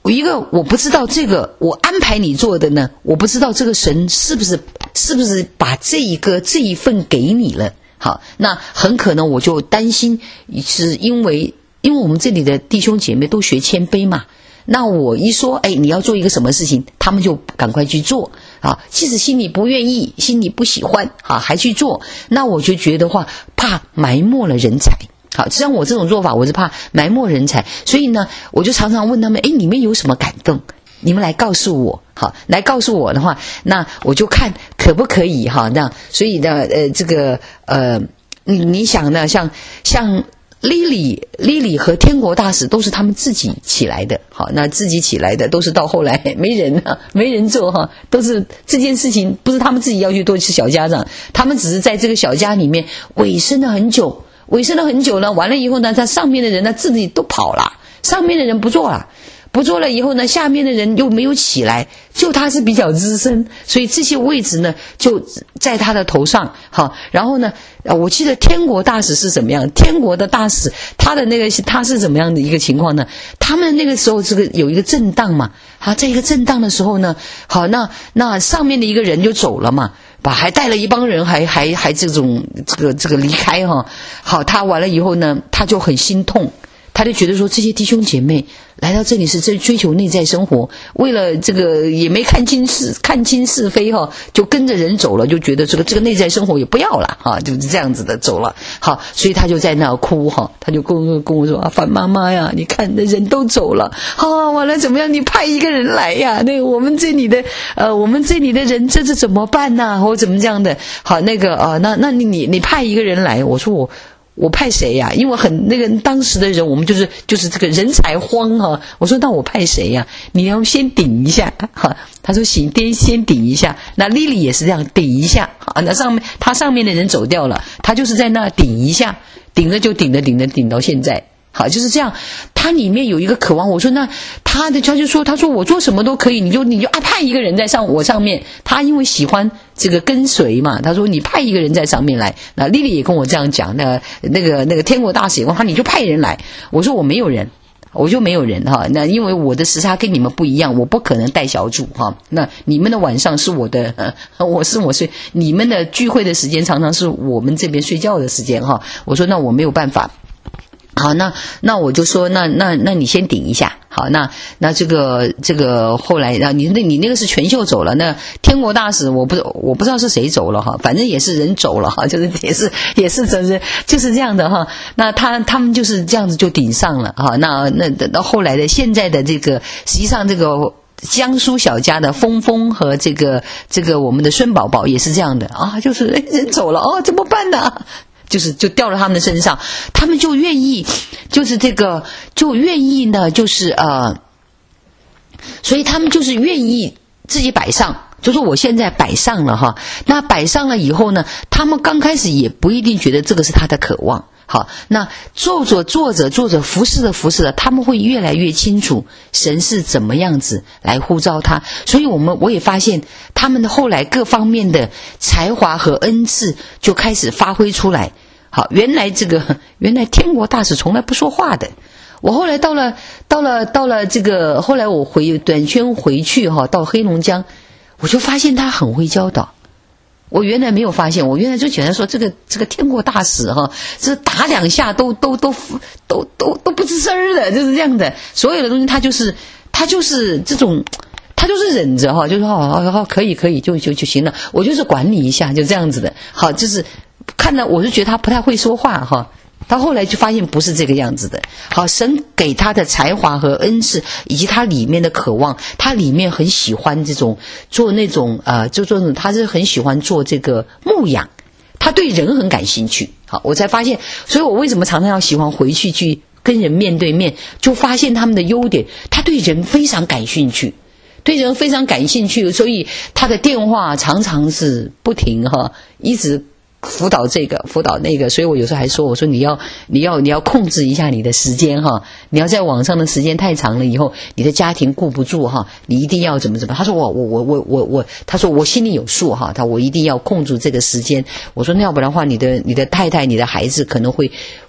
我一个我不知道这个我安排你做的呢，我不知道这个神是不是是不是把这一个这一份给你了。好，那很可能我就担心是因为因为我们这里的弟兄姐妹都学谦卑嘛，那我一说哎你要做一个什么事情，他们就赶快去做啊，即使心里不愿意，心里不喜欢啊，还去做，那我就觉得话怕埋没了人才。好，像我这种做法，我是怕埋没人才，所以呢，我就常常问他们，哎，你们有什么感动？你们来告诉我，好，来告诉我的话，那我就看可不可以哈，那所以呢，呃，这个呃，你你想呢，像像 Lily Lily 和天国大使都是他们自己起来的，好，那自己起来的都是到后来没人啊，没人做哈，都是这件事情不是他们自己要去做，是小家长，他们只是在这个小家里面委身了很久。委身了很久了，完了以后呢，他上面的人呢自己都跑了，上面的人不做了，不做了以后呢，下面的人又没有起来，就他是比较资深，所以这些位置呢就在他的头上。好，然后呢，我记得天国大使是怎么样？天国的大使他的那个他是怎么样的一个情况呢？他们那个时候这个有一个震荡嘛，好，在一个震荡的时候呢，好，那那上面的一个人就走了嘛。把还带了一帮人还还还这种这个这个离开哈，好，他完了以后呢，他就很心痛，他就觉得说这些弟兄姐妹来到这里是真追求内在生活，为了这个也没看清是看清是非哈，就跟着人走了，就觉得这个这个内在生活也不要了哈，就是这样子的走了。好，所以他就在那哭哈，他就跟我跟我说啊，范妈妈呀，你看那人都走了，啊，完了怎么样？你派一个人来呀？那个我们这里的呃，我们这里的人这是怎么办呐、啊？或怎么这样的？好，那个啊、呃，那那你你你派一个人来，我说我。我派谁呀、啊？因为很那个当时的人，我们就是就是这个人才荒哈、啊。我说那我派谁呀、啊？你要先顶一下哈。他说行，先先顶一下。那莉莉也是这样顶一下啊。那上面他上面的人走掉了，他就是在那顶一下，顶着就顶着顶着顶到现在。好，就是这样。他里面有一个渴望，我说那他的他就说，他说我做什么都可以，你就你就啊派一个人在上我上面。他因为喜欢这个跟随嘛，他说你派一个人在上面来。那莉莉也跟我这样讲，那那个那个天国大使也问他，你就派人来。我说我没有人，我就没有人哈。那因为我的时差跟你们不一样，我不可能带小组哈。那你们的晚上是我的，呃、我是我睡，你们的聚会的时间常常是我们这边睡觉的时间哈。我说那我没有办法。好，那那我就说，那那那你先顶一下。好，那那这个这个后来，啊，你那你那个是全秀走了，那天国大使我不我不知道是谁走了哈，反正也是人走了哈，就是也是也是真是就是这样的哈。那他他们就是这样子就顶上了哈。那那到后来的现在的这个，实际上这个江苏小家的峰峰和这个这个我们的孙宝宝也是这样的啊，就是人走了哦，怎么办呢？就是就掉到他们的身上，他们就愿意，就是这个就愿意呢，就是呃，所以他们就是愿意自己摆上，就说我现在摆上了哈。那摆上了以后呢，他们刚开始也不一定觉得这个是他的渴望。好，那做着做着做着服侍着服侍着，他们会越来越清楚神是怎么样子来呼召他。所以我们我也发现他们的后来各方面的才华和恩赐就开始发挥出来。好，原来这个原来天国大使从来不说话的。我后来到了到了到了这个后来我回短宣回去哈，到黑龙江，我就发现他很会教导。我原来没有发现，我原来就觉得说这个这个天国大使哈，这打两下都都都都都都不吱声的，就是这样的。所有的东西他就是他就是这种，他就是忍着哈，就说哦哦哦可以可以就就就行了，我就是管你一下，就这样子的。好，就是看到我就觉得他不太会说话哈。到后来就发现不是这个样子的。好，神给他的才华和恩赐，以及他里面的渴望，他里面很喜欢这种做那种呃，就做他是很喜欢做这个牧养，他对人很感兴趣。好，我才发现，所以我为什么常常要喜欢回去去跟人面对面，就发现他们的优点，他对人非常感兴趣。对人非常感兴趣，所以他的电话常常是不停哈，一直辅导这个辅导那个，所以我有时候还说，我说你要你要你要控制一下你的时间哈，你要在网上的时间太长了以后，你的家庭顾不住哈，你一定要怎么怎么。他说我我我我我我，他说我心里有数哈，他我一定要控制这个时间。我说那要不然的话，你的你的太太你的孩子可能会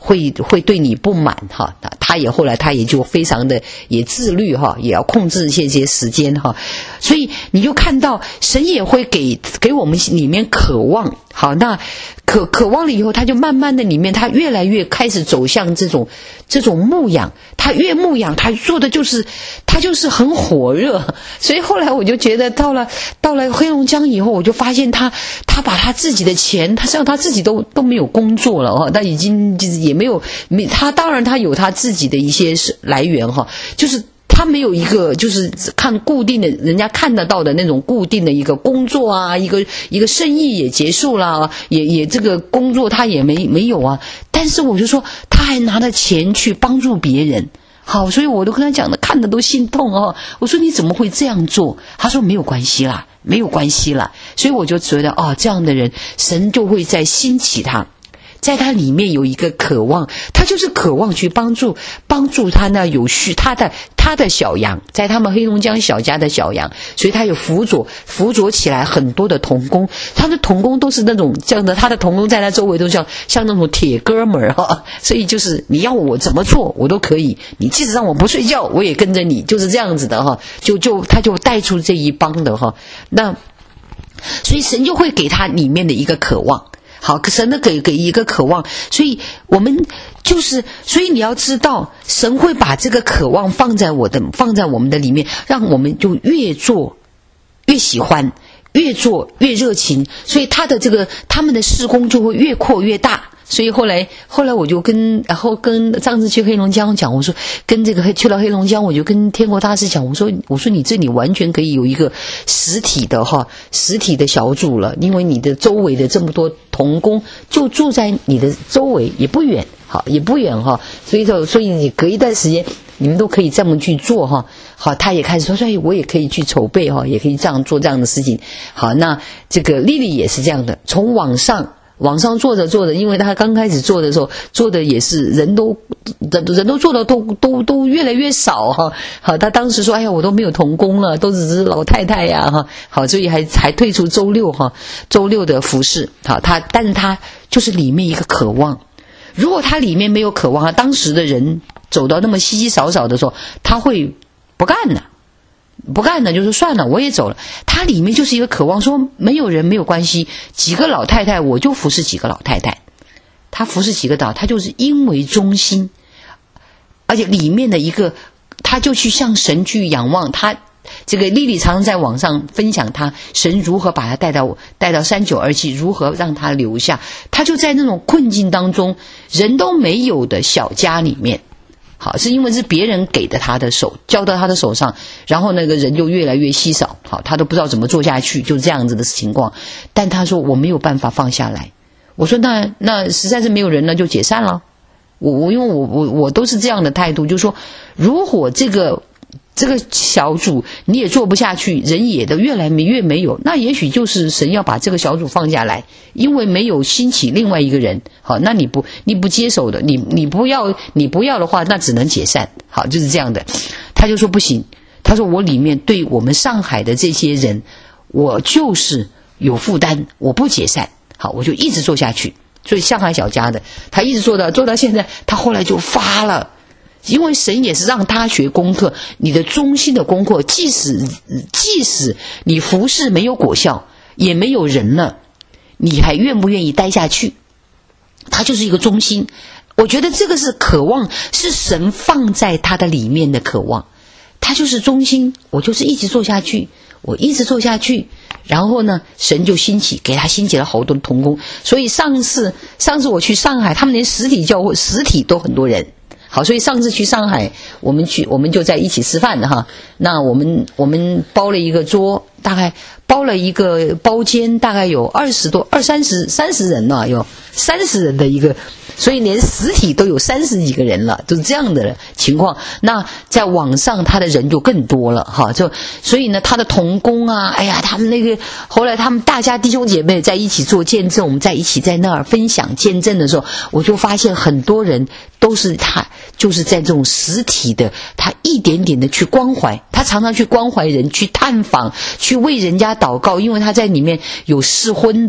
会会对你不满哈，他也后来他也就非常的也自律哈，也要控制一些些时间哈，所以你就看到神也会给给我们里面渴望，好，那渴渴望了以后，他就慢慢的里面他越来越开始走向这种这种牧养，他越牧养他做的就是他就是很火热，所以后来我就觉得到了到了黑龙江以后，我就发现他他把他自己的钱，他像他自己都都没有工作了哈，他已经就是也没有没他当然他有他自己的一些来源哈，就是他没有一个就是看固定的人家看得到的那种固定的一个工作啊，一个一个生意也结束了，也也这个工作他也没没有啊，但是我就说他还拿着钱去帮助别人。好，所以我都跟他讲的，看的都心痛哦。我说你怎么会这样做？他说没有关系啦，没有关系啦。所以我就觉得哦，这样的人，神就会在兴起他，在他里面有一个渴望，他就是渴望去帮助帮助他那有需他的他的小羊，在他们黑龙江小家的小羊，所以他有辅佐辅佐起来很多的同工，他的同工都是那种这样的，他的同工在他周围都像像那种铁哥们儿哈，所以就是你要我怎么做我都可以，你即使让我不睡觉我也跟着你，就是这样子的哈，就就他就带出这一帮的哈，那所以神就会给他里面的一个渴望。好，神的给给一个渴望，所以我们就是，所以你要知道，神会把这个渴望放在我的放在我们的里面，让我们就越做越喜欢，越做越热情，所以他的这个他们的事工就会越扩越大。所以后来后来我就跟然后跟上次去黑龙江讲，我说跟这个去了黑龙江，我就跟天国大师讲，我说我说你这里完全可以有一个实体的哈实体的小组了，因为你的周围的这么多同工就住在你的周围，也不远，好也不远哈，所以说所以你隔一段时间你们都可以这么去做哈。好，他也开始说，所以我也可以去筹备哈，也可以这样做这样的事情。好，那这个丽丽也是这样的，从网上。网上做着做着，因为他刚开始做的时候，做的也是人都人人都做的都都都越来越少哈。好，他当时说，哎呀，我都没有同工了，都只是老太太呀哈。好，所以还还退出周六哈，周六的服事。好，他但是他就是里面一个渴望，如果他里面没有渴望，他当时的人走到那么稀稀少少的时候，他会不干了。不干了就说算了，我也走了。他里面就是一个渴望，说没有人没有关系，几个老太太我就服侍几个老太太，他服侍几个岛，他就是因为忠心，而且里面的一个，他就去向神去仰望。他这个丽丽常常在网上分享他神如何把他带到带到三九二七，如何让他留下。他就在那种困境当中，人都没有的小家里面。好，是因为是别人给的他的手，交到他的手上，然后那个人就越来越稀少，好，他都不知道怎么做下去，就这样子的情况。但他说我没有办法放下来，我说那那实在是没有人了，就解散了。我我因为我我我都是这样的态度，就是说，如果这个这个小组你也做不下去，人也都越来越没有，那也许就是神要把这个小组放下来，因为没有兴起另外一个人。好，那你不你不接手的，你你不要你不要的话，那只能解散。好，就是这样的。他就说不行，他说我里面对我们上海的这些人，我就是有负担，我不解散。好，我就一直做下去。所以上海小家的，他一直做到做到现在，他后来就发了。因为神也是让他学功课，你的忠心的功课，即使即使你服侍没有果效，也没有人了，你还愿不愿意待下去？他就是一个忠心。我觉得这个是渴望，是神放在他的里面的渴望。他就是忠心，我就是一直做下去，我一直做下去。然后呢，神就兴起，给他兴起了好多同工。所以上次上次我去上海，他们连实体教会实体都很多人。好，所以上次去上海，我们去我们就在一起吃饭的哈。那我们我们包了一个桌，大概包了一个包间，大概有二十多二三十三十人呢，有三十人的一个，所以连实体都有三十几个人了，就是这样的情况。那在网上他的人就更多了哈，就所以呢，他的同工啊，哎呀，他们那个后来他们大家弟兄姐妹在一起做见证，我们在一起在那儿分享见证的时候，我就发现很多人都是他。就是在这种实体的，他一点点的去关怀，他常常去关怀人，去探访，去为人家祷告，因为他在里面有失婚的，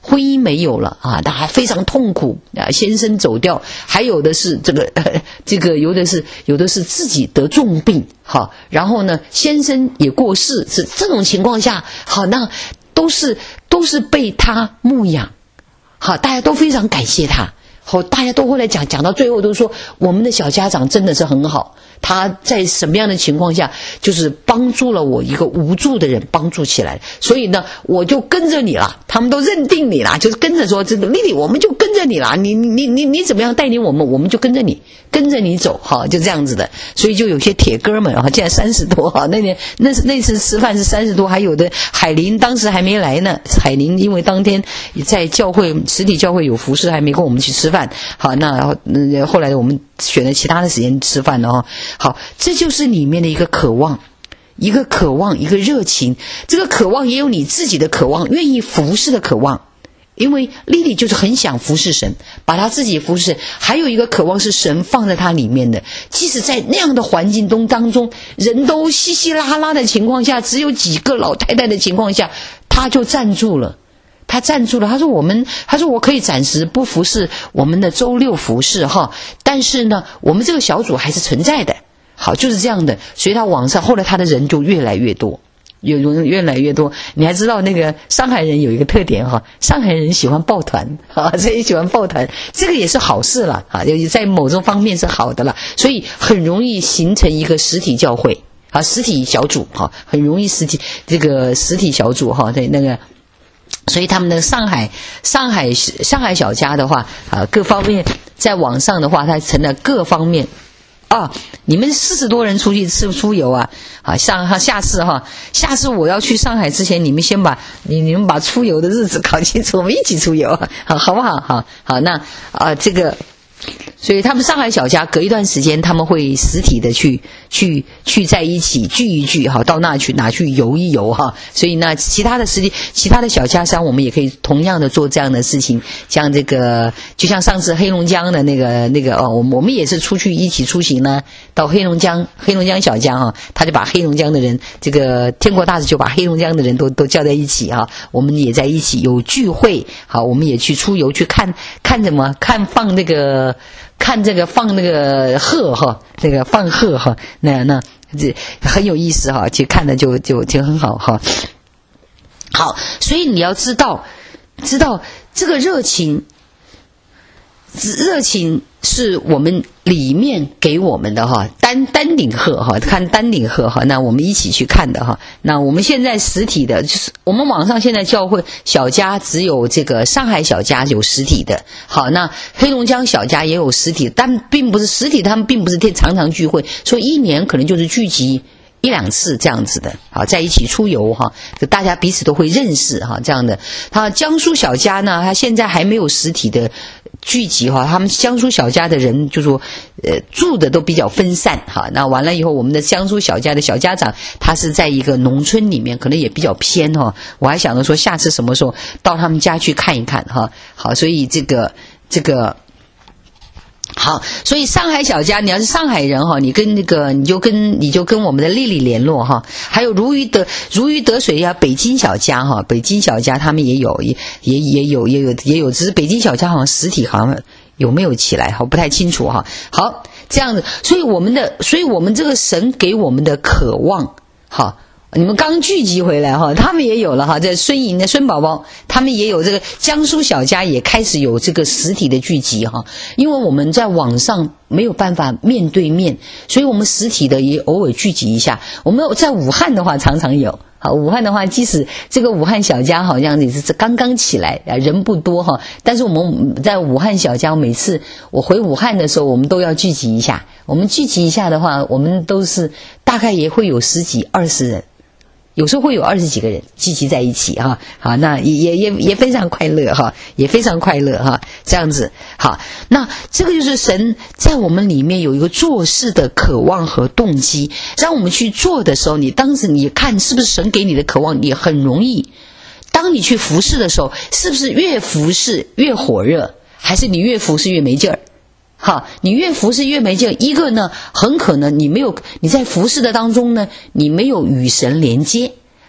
婚姻没有了啊，他还非常痛苦啊，先生走掉，还有的是这个、呃、这个有的是有的是自己得重病，好，然后呢先生也过世，是这种情况下，好，那都是都是被他牧养，好，大家都非常感谢他，好，大家都会来讲，讲到最后都说我们的小家长真的是很好，他在什么样的情况下就是帮助了我一个无助的人，帮助起来，所以呢我就跟着你了，他们都认定你了，就是跟着说这个丽丽我们就跟着你了，你你你你怎么样带领我们，我们就跟着你跟着你走，哈，就这样子的。所以就有些铁哥们啊，现在三十多哈，那年那那次吃饭是三十多，还有的海林当时还没来呢，海林因为当天在教会实体教会有服侍，还没跟我们去吃饭，好，那呃后来我们选了其他的时间吃饭了哈。好，这就是里面的一个渴望，一个渴望，一个热情。这个渴望也有你自己的渴望，愿意服侍的渴望。因为莉莉就是很想服侍神，把她自己服侍。还有一个渴望是神放在她里面的，即使在那样的环境中当中，人都稀稀拉拉的情况下，只有几个老太太的情况下，她就站住了。他站住了，他说我们他说我可以暂时不服侍我们的周六服侍哈，但是呢我们这个小组还是存在的。好，就是这样的。所以他网上后来他的人就越来越多，有人越来越多。你还知道那个上海人有一个特点哈，上海人喜欢抱团啊，所以喜欢抱团，这个也是好事了啊，在某种方面是好的了，所以很容易形成一个实体教会啊，实体小组哈，很容易实体这个实体小组哈，对那个。所以他们的上海上海上海小家的话啊，各方面在网上的话，它成了各方面啊。你们四十多人出去吃出游啊，啊，上下次哈，下次我要去上海之前，你们先把你你们把出游的日子搞清楚，我们一起出游，好，好不好？好，好，那啊这个。所以他们上海小家隔一段时间他们会实体的去去去在一起聚一聚哈，到那去哪去游一游哈。所以呢其他的实体其他的小家乡我们也可以同样的做这样的事情，像这个就像上次黑龙江的那个那个哦，我们我们也是出去一起出行呢，到黑龙江黑龙江小家哈，他就把黑龙江的人这个天国大使就把黑龙江的人都都叫在一起哈，我们也在一起有聚会，好，我们也去出游去看看什么看放那个。看这个放那个鹤哈，那个放鹤哈，那那这很有意思哈，其实看的就就就很好哈。好，所以你要知道，知道这个热情，热情是我们里面给我们的哈，丹丹顶鹤哈，看丹顶鹤哈，那我们一起去看的哈。那我们现在实体的，就是我们网上现在教会小家只有这个上海小家有实体的，好，那黑龙江小家也有实体，但并不是实体，他们并不是常常聚会，所以一年可能就是聚集一两次这样子的，好，在一起出游哈，大家彼此都会认识哈，这样的。他江苏小家呢，他现在还没有实体的聚集哈，他们江苏小家的人就说，呃，住的都比较分散哈。那完了以后，我们的江苏小家的小家长，他是在一个农村里面，可能也比较偏哈。我还想着说，下次什么时候到他们家去看一看哈。好，所以这个这个。好，所以上海小家，你要是上海人哈，你跟那个你就跟你就跟我们的丽丽联络哈。还有如鱼得如鱼得水呀，北京小家哈，北京小家他们也有也也也有也有也有，只是北京小家好像实体好像有没有起来哈，不太清楚哈。好，这样子，所以我们的所以我们这个神给我们的渴望哈。你们刚聚集回来哈，他们也有了哈，在孙莹的孙宝宝，他们也有这个江苏小家也开始有这个实体的聚集哈，因为我们在网上没有办法面对面，所以我们实体的也偶尔聚集一下。我们在武汉的话常常有，好，武汉的话即使这个武汉小家好像也是刚刚起来，人不多哈，但是我们在武汉小家，每次我回武汉的时候，我们都要聚集一下。我们聚集一下的话，我们都是大概也会有十几二十人。有时候会有二十几个人聚集在一起哈，好，那也也也也非常快乐哈，也非常快乐哈，这样子好，那这个就是神在我们里面有一个做事的渴望和动机，让我们去做的时候，你当时你看是不是神给你的渴望，你很容易。当你去服侍的时候，是不是越服侍越火热，还是你越服侍越没劲儿？好，你越服侍越没劲。一个呢，很可能你没有你在服侍的当中呢，你没有与神连接。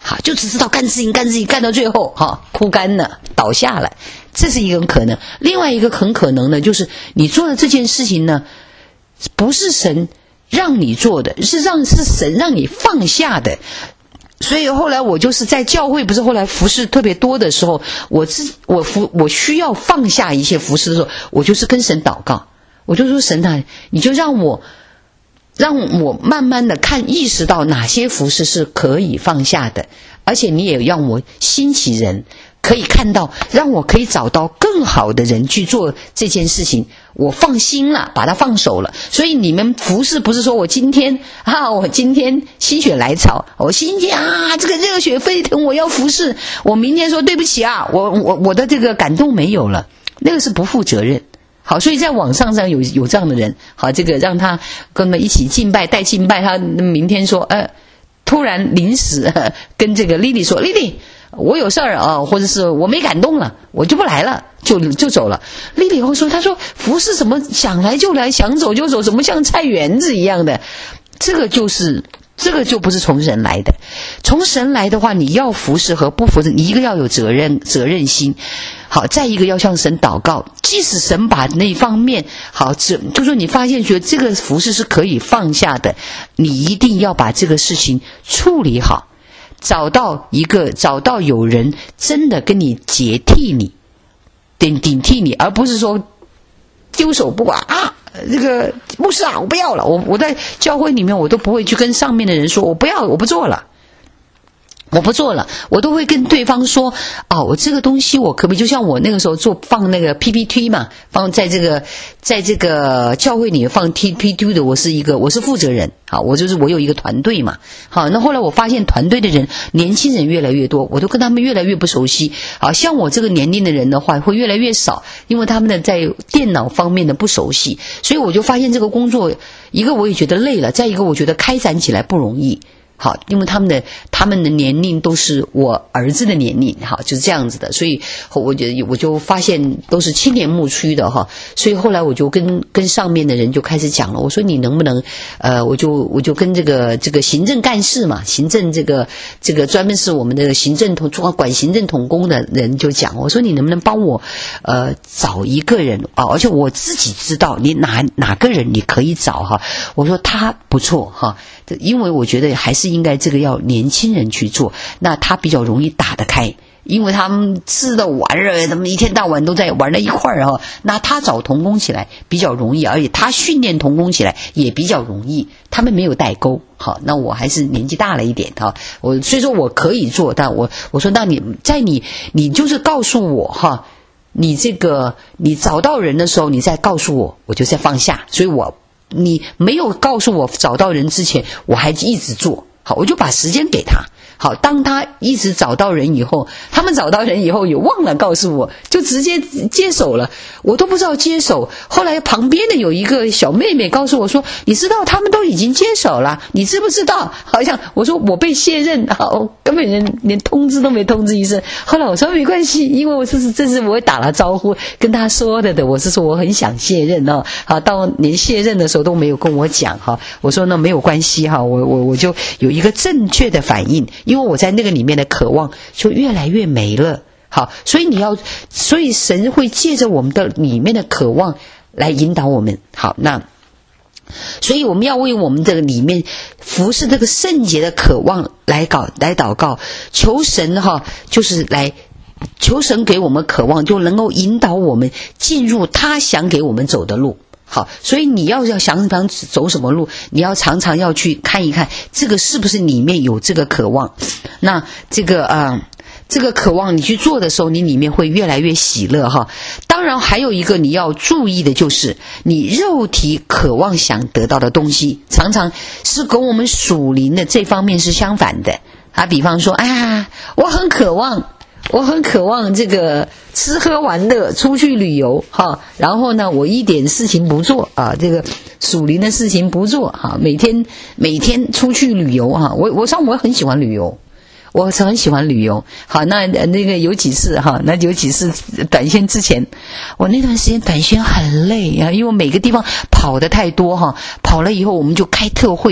好，就只知道干事情干事情干到最后哈枯干了倒下了，这是一个可能。另外一个很可能呢，就是你做的这件事情呢，不是神让你做的，是让是神让你放下的。所以后来我就是在教会，不是后来服事特别多的时候，我自我服我需要放下一些服事的时候，我就是跟神祷告，我就说神啊，你就让我让我慢慢的看意识到哪些服事是可以放下的，而且你也让我兴起人可以看到，让我可以找到更好的人去做这件事情，我放心了，把它放手了。所以你们服事不是说我今天啊，我今天心血来潮，我今天啊这个热血沸腾，我要服事，我明天说对不起啊，我我我的这个感动没有了，那个是不负责任。好，所以在网上上有有这样的人，好，这个让他跟我们一起敬拜带敬拜，他明天说呃突然临时、呃、跟这个莉莉说，莉莉我有事儿啊，或者是我没感动了，我就不来了，就就走了。莉莉后说，他说服事怎么想来就来，想走就走，怎么像菜园子一样的？这个就是这个就不是从神来的。从神来的话，你要服事和不服事，你一个要有责任责任心，好，再一个要向神祷告。即使神把那方面好，就说你发现觉得这个服事是可以放下的，你一定要把这个事情处理好。找到一个找到有人真的跟你接替你顶顶替你，而不是说丢手不管啊，这个牧师啊我不要了，我我在教会里面我都不会去跟上面的人说我不要我不做了我不做了，我都会跟对方说啊、哦，我这个东西我可不可以，就像我那个时候做放那个 P P T 嘛，放在这个在这个教会里面放 P P T 的，我是一个我是负责人，好，我就是我有一个团队嘛，好，那后来我发现团队的人年轻人越来越多，我都跟他们越来越不熟悉，好，像我这个年龄的人的话会越来越少，因为他们的在电脑方面的不熟悉，所以我就发现这个工作，一个我也觉得累了，再一个我觉得开展起来不容易。好，因为他们的他们的年龄都是我儿子的年龄，好，就是这样子的，所以我就我就发现都是青年牧区的哈，所以后来我就跟跟上面的人就开始讲了，我说你能不能呃，我就我就跟这个这个行政干事嘛，行政这个这个专门是我们的行政统管行政统工的人就讲，我说你能不能帮我呃找一个人啊，而且我自己知道你哪哪个人你可以找哈，我说他不错哈，因为我觉得还是应该这个要年轻人去做，那他比较容易打得开，因为他们吃的玩儿，他们一天到晚都在玩在一块儿哈，那他找同工起来比较容易，而且他训练同工起来也比较容易，他们没有代沟。好，那我还是年纪大了一点哈，我所以说我可以做，但我我说那你在你你就是告诉我哈，你这个你找到人的时候，你再告诉我，我就再放下，所以我。你没有告诉我找到人之前，我还一直做好，我就把时间给他。好，当他一直找到人以后，他们找到人以后也忘了告诉我，就直接接手了，我都不知道接手。后来旁边的有一个小妹妹告诉我说，你知道他们都已经接手了，你知不知道？好像我说我被卸任，好，根本连连通知都没通知一声。后来我说没关系，因为我这是这是我打了招呼跟他说的的，我是说我很想卸任哦，好，到连卸任的时候都没有跟我讲哈，我说那没有关系哈，我我我就有一个正确的反应。因为我在那个里面的渴望就越来越没了，好，所以你要，所以神会借着我们的里面的渴望来引导我们，好，那所以我们要为我们这个里面服侍这个圣洁的渴望来搞来祷告，求神哈，就是来求神给我们渴望，就能够引导我们进入他想给我们走的路。好，所以你要要想想走什么路，你要常常要去看一看这个是不是里面有这个渴望。那这个呃这个渴望你去做的时候，你里面会越来越喜乐哈。当然还有一个你要注意的就是你肉体渴望想得到的东西，常常是跟我们属灵的这方面是相反的啊。比方说啊，我很渴望我很渴望这个吃喝玩乐出去旅游哈，然后呢我一点事情不做啊，这个属灵的事情不做哈，每天每天出去旅游哈，我我上我很喜欢旅游，我是很喜欢旅游。好，那那个有几次哈，那有几次短宣之前，我那段时间短宣很累啊，因为我每个地方跑得太多哈，跑了以后我们就开特会。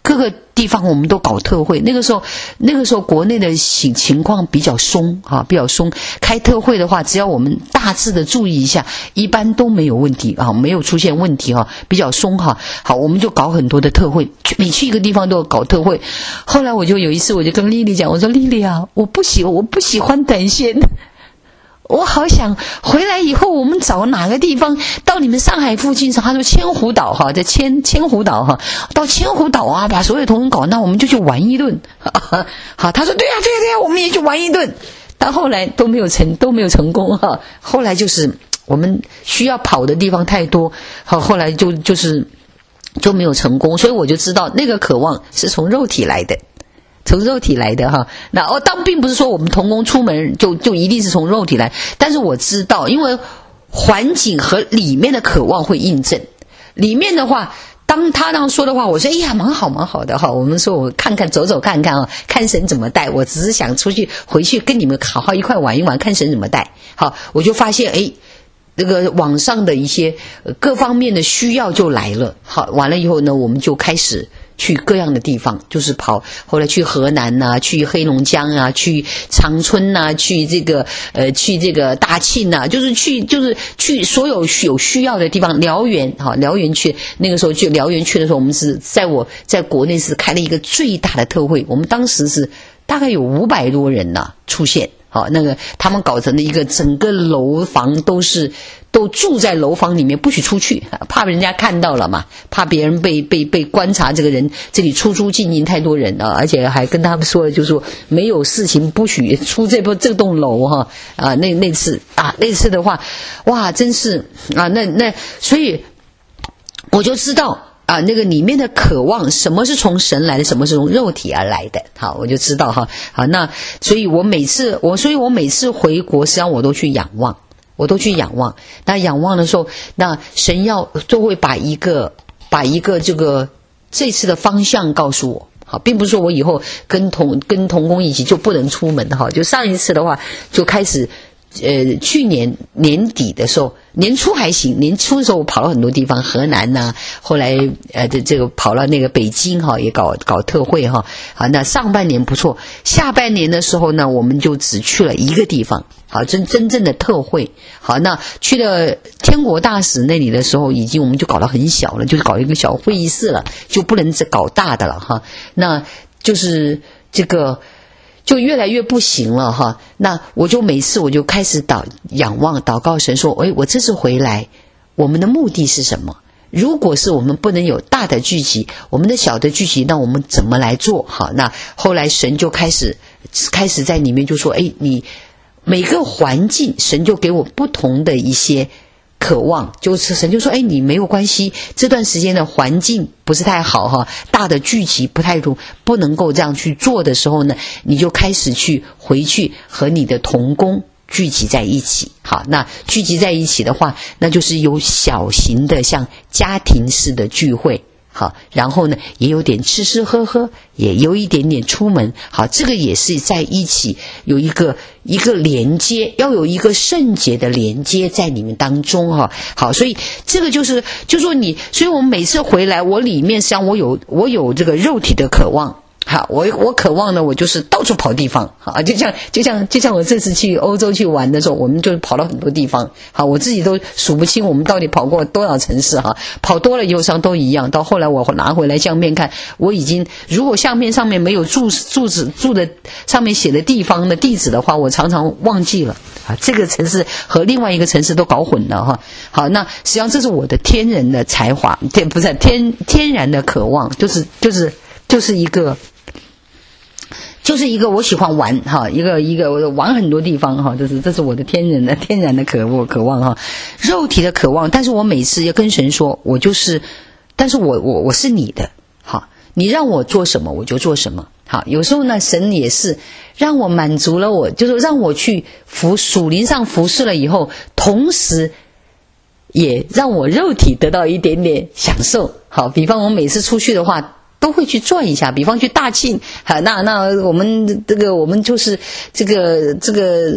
各个地方我们都搞特会。那个时候那个时候国内的情情况比较松啊，比较松，开特会的话只要我们大致的注意一下，一般都没有问题啊，没有出现问题哈，比较松哈。好，我们就搞很多的特会，每去一个地方都搞特会。后来我就有一次我就跟丽丽讲，我说丽丽啊，我不喜我不喜欢短线，我好想回来以后我们找哪个地方到你们上海附近，他说千湖岛哈，在千千湖岛哈，到千湖岛啊，把所有同仁搞，那我们就去玩一顿。好，他说对呀、啊、对呀、啊、对呀、啊，我们也去玩一顿。但后来都没有成都没有成功哈。后来就是我们需要跑的地方太多，好，后来就就是就没有成功。所以我就知道那个渴望是从肉体来的。从肉体来的哈，那哦，当并不是说我们同工出门就就一定是从肉体来，但是我知道，因为环境和里面的渴望会印证。里面的话，当他那样说的话，我说哎呀，蛮好蛮好的哈。我们说我看看走走看看啊，看神怎么带。我只是想出去回去跟你们好好一块玩一玩，看神怎么带。好，我就发现哎。这个网上的一些各方面的需要就来了。好，完了以后呢，我们就开始去各样的地方，就是跑，后来去河南呐、啊，去黑龙江啊，去长春呐、啊，去这个呃，去这个大庆呐、啊，就是去就是去所有有需要的地方。辽源，哈，辽源去那个时候去辽源去的时候，我们是在我在国内是开了一个最大的特会，我们当时是大概有五百多人呐、啊、出现。好，那个他们搞成的一个整个楼房都是都住在楼房里面，不许出去，怕人家看到了嘛，怕别人被被被观察，这个人这里出出进进太多人了，而且还跟他们说了，就是说没有事情不许出这部这栋楼哈啊，那那次啊那次的话，哇，真是啊，那那所以我就知道。啊，那个里面的渴望，什么是从神来的，什么是从肉体而来的？好，我就知道哈。好，那所以我每次我，所以我每次回国，实际上我都去仰望，我都去仰望。那仰望的时候，那神要就会把一个把一个这个这次的方向告诉我。好，并不是说我以后跟同跟同工一起就不能出门哈。就上一次的话，就开始。呃，去年年底的时候，年初还行，年初的时候我跑了很多地方，河南呐、啊，后来呃这这个跑了那个北京哈，也搞搞特会哈。好，那上半年不错，下半年的时候呢，我们就只去了一个地方，好，真真正的特会。好，那去了天国大使那里的时候，已经我们就搞得很小了，就是搞一个小会议室了，就不能再搞大的了哈。那就是这个。就越来越不行了哈，那我就每次我就开始祷仰望祷告神说，哎，我这次回来，我们的目的是什么？如果是我们不能有大的聚集，我们的小的聚集，那我们怎么来做？好，那后来神就开始开始在里面就说，哎，你每个环境，神就给我不同的一些。渴望，就是神就说，哎，你没有关系，这段时间的环境不是太好哈，大的聚集不太容，不能够这样去做的时候呢，你就开始去回去和你的同工聚集在一起。好，那聚集在一起的话，那就是有小型的像家庭式的聚会。好，然后呢，也有点吃吃喝喝，也有一点点出门。好，这个也是在一起有一个一个连接，要有一个圣洁的连接在你们当中哈。好，所以这个就是就说你，所以我们每次回来，我里面实际上我有我有这个肉体的渴望。好，我我渴望呢，我就是到处跑地方，好，就像就像就像我这次去欧洲去玩的时候，我们就跑了很多地方，好，我自己都数不清我们到底跑过多少城市哈，跑多了以后上都一样。到后来我拿回来相片看，我已经如果相片上面没有住住址住的上面写的地方的地址的话，我常常忘记了啊，这个城市和另外一个城市都搞混了哈。好，那实际上这是我的天然的才华，天不是天天然的渴望，就是就是就是一个。就是一个我喜欢玩哈，一个一个我玩很多地方哈，这是这是我的天然的天然的渴望渴望哈，肉体的渴望。但是我每次要跟神说，我就是，但是我我我是你的，好，你让我做什么我就做什么。好，有时候呢，神也是让我满足了我，就是让我去服属灵上服侍了以后，同时也让我肉体得到一点点享受。好，比方我每次出去的话。都会去转一下，比方去大庆，好，那那我们这个我们就是这个这个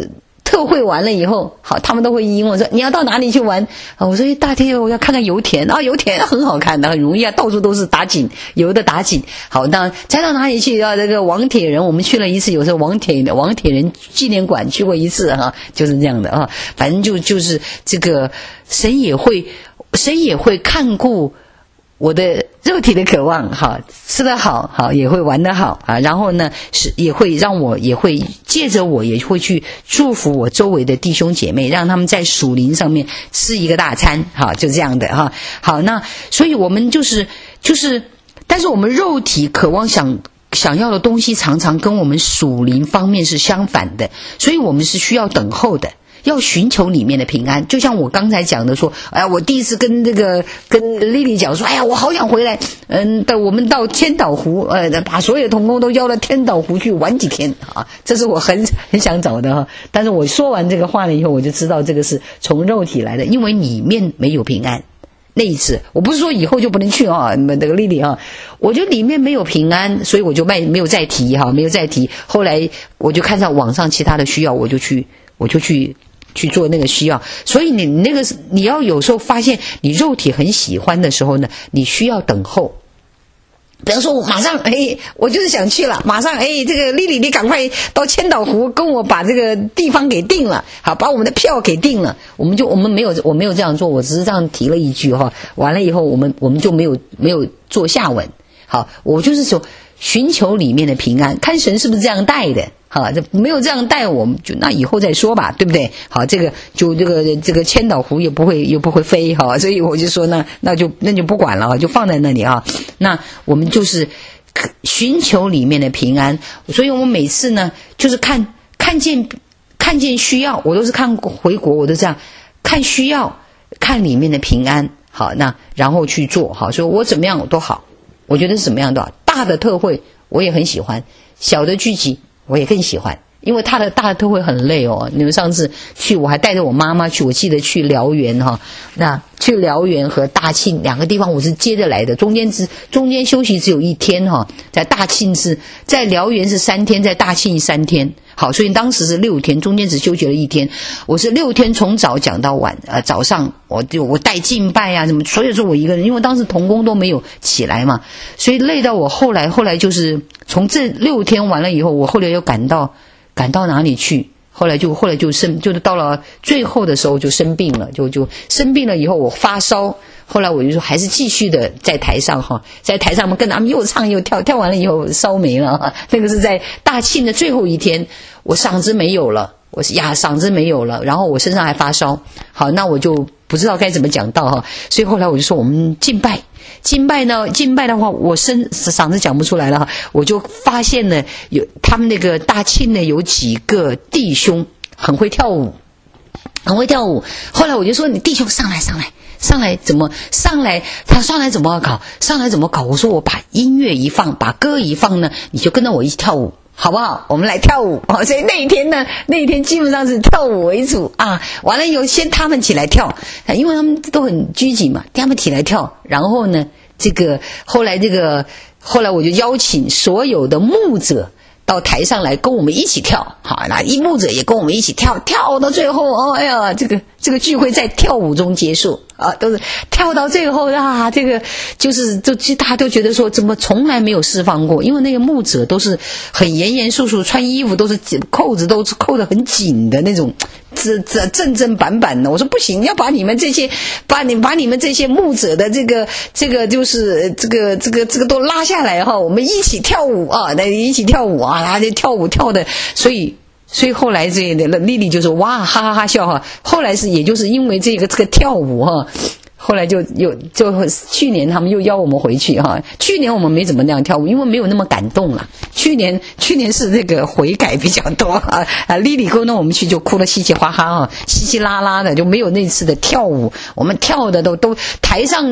特惠完了以后，好，他们都会问我说你要到哪里去玩啊？我说大天我要看看油田啊，油田很好看的，很容易啊，到处都是打井，油的打井。好，那再到哪里去啊？这个王铁人，我们去了一次，有时候王铁王铁人纪念馆去过一次哈、啊，就是这样的啊。反正就就是这个神也会，神也会看顾我的肉体的渴望，好，吃得好，好也会玩得好啊。然后呢，是也会让我也会借着我也会去祝福我周围的弟兄姐妹，让他们在属灵上面吃一个大餐，好，就这样的哈。好，那所以我们就是就是，但是我们肉体渴望想想要的东西，常常跟我们属灵方面是相反的，所以我们是需要等候的。要寻求里面的平安，就像我刚才讲的说，哎呀，我第一次跟这个跟丽丽讲说，哎呀，我好想回来，嗯，到我们到天岛湖，呃，把所有的同工都邀到天岛湖去玩几天啊，这是我很很想找的哈。但是我说完这个话了以后，我就知道这个是从肉体来的，因为里面没有平安。那一次，我不是说以后就不能去啊，你们这个丽丽啊，我觉得里面没有平安，所以我就没没有再提哈，没有再提。后来我就看上网上其他的需要，我就去，我就去。去做那个需要，所以你那个你要有时候发现你肉体很喜欢的时候呢，你需要等候。比方说我马上哎，我就是想去了，马上哎，这个丽丽你赶快到千岛湖跟我把这个地方给定了，好，把我们的票给定了。我们就我们没有我没有这样做，我只是这样提了一句哈，完了以后我们我们就没有没有做下文。好，我就是说寻求里面的平安，看神是不是这样带的。好，这没有这样带我们，就那以后再说吧，对不对？好，这个就这个这个千岛湖又不会又不会飞哈，所以我就说那那就那就不管了，就放在那里啊。那我们就是寻求里面的平安，所以我们每次呢，就是看看见看见需要，我都是看回国，我都这样看需要，看里面的平安。好，那然后去做好，所以我怎么样我都好，我觉得是怎么样都好。大的特会我也很喜欢，小的聚集。我也更喜欢，因为他的大的特会很累哦。你们上次去，我还带着我妈妈去，我记得去辽源哈，那去辽源和大庆两个地方我是接着来的，中间只中间休息只有一天哈，在大庆是在辽源是三天，在大庆三天。好，所以当时是六天，中间只休息了一天。我是六天从早讲到晚，呃，早上我就我带敬拜啊什么，所以说我一个人，因为当时同工都没有起来嘛，所以累到我后来后来就是从这六天完了以后，我后来又赶到赶到哪里去？后来就后来就生，就是到了最后的时候就生病了，就就生病了以后我发烧。后来我就说还是继续的在台上哈，在台上我们跟他们又唱又跳，跳完了以后烧没了哈。那个是在大庆的最后一天，我嗓子没有了，我是呀嗓子没有了，然后我身上还发烧。好，那我就不知道该怎么讲道哈，所以后来我就说我们敬拜。敬拜呢？敬拜的话，我声嗓子讲不出来了哈，我就发现呢，有他们那个大庆呢有几个弟兄很会跳舞，很会跳舞。后来我就说你弟兄上来上来上来怎么上来？他上来怎么搞？上来怎么搞？我说我把音乐一放，把歌一放呢，你就跟着我一起跳舞。好不好？我们来跳舞啊！所以那一天呢，那一天基本上是跳舞为主啊。完了以后，先他们起来跳，因为他们都很拘谨嘛，他们起来跳。然后呢，这个后来这个后来我就邀请所有的牧者到台上来跟我们一起跳。好，那一牧者也跟我们一起跳，跳到最后，哦，哎呀，这个这个聚会在跳舞中结束啊，都是跳到最后啊，这个就是就大家都觉得说怎么从来没有释放过，因为那个牧者都是很严严肃肃，穿衣服都是扣子都是扣得很紧的那种，这这正正板板的。我说不行，要把你们这些把你把你们这些牧者的这个这个就是这个这个这个都拉下来哈，我们一起跳舞啊，那一起跳舞啊，然后就跳舞跳的，所以。所以后来这个丽丽就说哇哈哈哈笑哈，后来是也就是因为这个这个跳舞哈，后来就有就去年他们又邀我们回去哈，去年我们没怎么那样跳舞，因为没有那么感动了。去年去年是这个悔改比较多啊啊，丽丽跟着我们去就哭得稀稀哗哗啊，稀稀拉拉的，就没有那次的跳舞，我们跳的都都台上。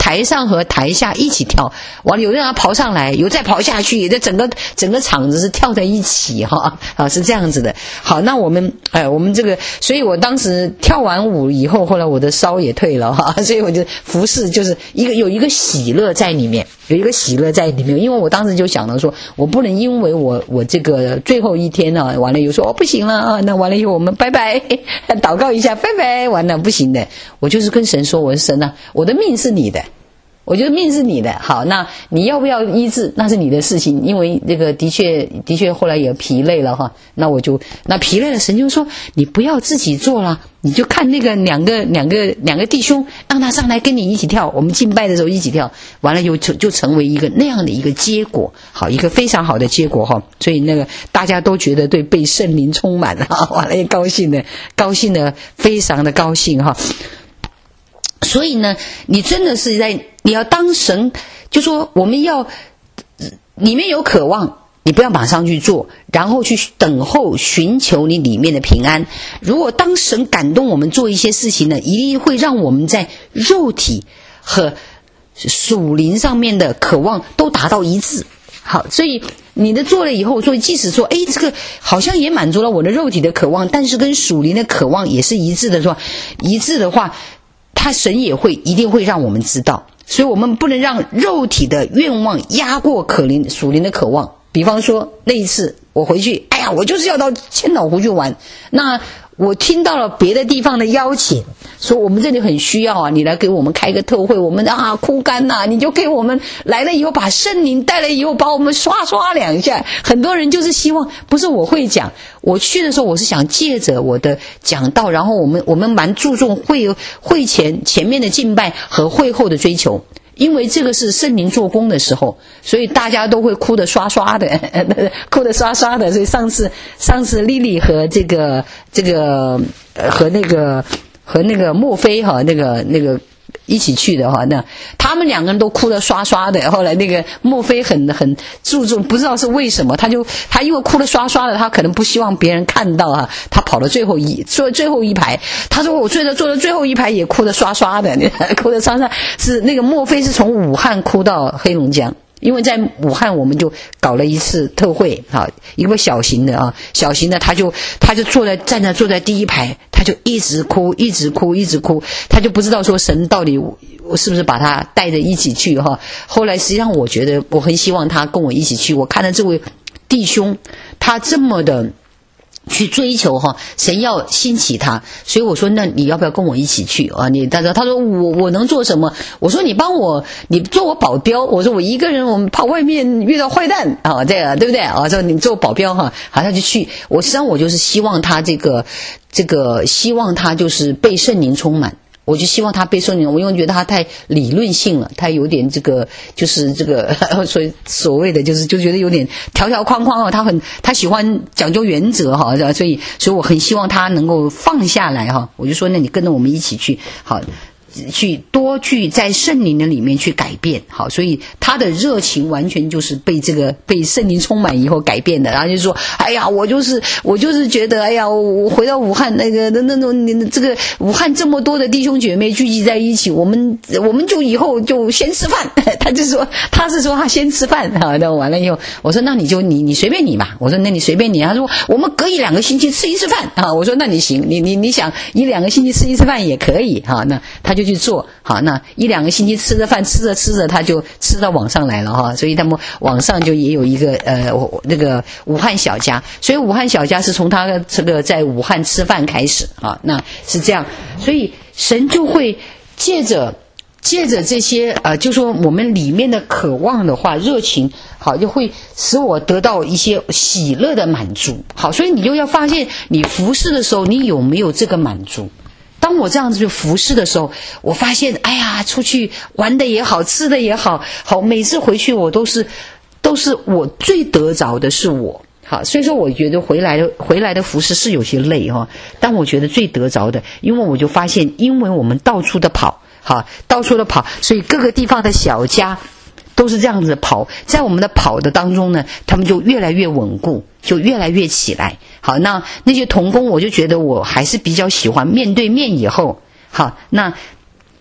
台上和台下一起跳，完了有人要跑上来，有再跑下去，这整个整个场子是跳在一起哈啊，是这样子的。好，那我们哎，我们这个，所以我当时跳完舞以后，后来我的烧也退了哈，所以我就服侍就是一个有一个喜乐在里面，有一个喜乐在里面，因为我当时就想了说，我不能因为我我这个最后一天呢、啊，完了又说哦不行了啊，那完了以后我们拜拜，祷告一下拜拜，完了不行的，我就是跟神说，我是神啊，我的命是你的。我觉得命是你的，好，那你要不要医治，那是你的事情，因为这个的确的确后来也疲累了哈，那我就那疲累了，神就说你不要自己做了，你就看那个两个两个两个弟兄，让他上来跟你一起跳，我们敬拜的时候一起跳，完了就就成为一个那样的一个结果，好，一个非常好的结果哈，所以那个大家都觉得对被圣灵充满了，完了也高兴的高兴的非常的高兴哈。所以呢，你真的是在你要当神，就说我们要里面有渴望，你不要马上去做，然后去等候寻求你里面的平安。如果当神感动我们做一些事情呢，一定会让我们在肉体和属灵上面的渴望都达到一致。好，所以你的做了以后，所以即使说，哎，这个好像也满足了我的肉体的渴望，但是跟属灵的渴望也是一致的，说一致的话，他神也会一定会让我们知道，所以我们不能让肉体的愿望压过可灵属灵的渴望。比方说那一次我回去，哎呀，我就是要到千岛湖去玩，那我听到了别的地方的邀请，说我们这里很需要啊，你来给我们开个特会，我们啊枯干呐、啊，你就给我们来了以后，把圣灵带来以后，把我们刷刷两下。很多人就是希望，不是我会讲，我去的时候我是想借着我的讲道，然后我们我们蛮注重会会前前面的敬拜和会后的追求。因为这个是圣灵做工的时候，所以大家都会哭得刷刷的，哭得刷刷的。所以上次上次莉莉和这个这个呃和那个和那个墨菲哈那个那个一起去的哈，那他们两个人都哭得刷刷的。后来那个墨菲很很注重，不知道是为什么，他就他因为哭得刷刷的，他可能不希望别人看到啊，他跑到最后一坐最后一排。他说我坐的坐的最后一排也哭得刷刷的，哭得刷刷。是那个墨菲是从武汉哭到黑龙江。因为在武汉我们就搞了一次特会啊，一个小型的啊，小型的他就他就坐在站在坐在第一排，他就一直哭一直哭一直哭，他就不知道说神到底我是不是把他带着一起去哈。后来实际上我觉得我很希望他跟我一起去，我看到这位弟兄他这么的去追求哈，神要兴起他，所以我说那你要不要跟我一起去啊？你他说他说我我能做什么？我说你帮我，你做我保镖。我说我一个人，我们怕外面遇到坏蛋啊，这个对不对啊？说你做保镖哈，好他就去。我实际上我就是希望他这个这个，希望他就是被圣灵充满。我就希望他被圣灵，我因为觉得他太理论性了，他有点这个就是这个所以所谓的就是就觉得有点条条框框啊，他很他喜欢讲究原则哈，所以所以我很希望他能够放下来哈。我就说那你跟着我们一起去，好。去多去在圣灵的里面去改变，好，所以他的热情完全就是被这个被圣灵充满以后改变的。然后就说，哎呀，我就是我就是觉得，哎呀，我回到武汉那个那那种这个武汉这么多的弟兄姐妹聚集在一起，我们我们就以后就先吃饭。他就说他是说他先吃饭啊，那完了以后，我说那你就你你随便你吧，我说那你随便你。他说我们隔一两个星期吃一次饭啊，我说那你行，你你你想一两个星期吃一次饭也可以哈，那他就去做好，那一两个星期吃着饭吃着吃着他就吃到网上来了哈，所以他们网上就也有一个呃那个武汉小家，所以武汉小家是从他这个在武汉吃饭开始啊，那是这样，所以神就会借着借着这些呃，就说我们里面的渴望的话，热情好，就会使我得到一些喜乐的满足。好，所以你就要发现你服侍的时候，你有没有这个满足？当我这样子去服侍的时候，我发现，哎呀，出去玩的也好，吃的也好，好，每次回去我都是，都是我最得着的是我。好，所以说我觉得回来的回来的服侍是有些累哈，但我觉得最得着的，因为我就发现，因为我们到处的跑，好，到处的跑，所以各个地方的小家都是这样子跑，在我们的跑的当中呢，他们就越来越稳固，就越来越起来。好，那那些同工，我就觉得我还是比较喜欢面对面以后，好，那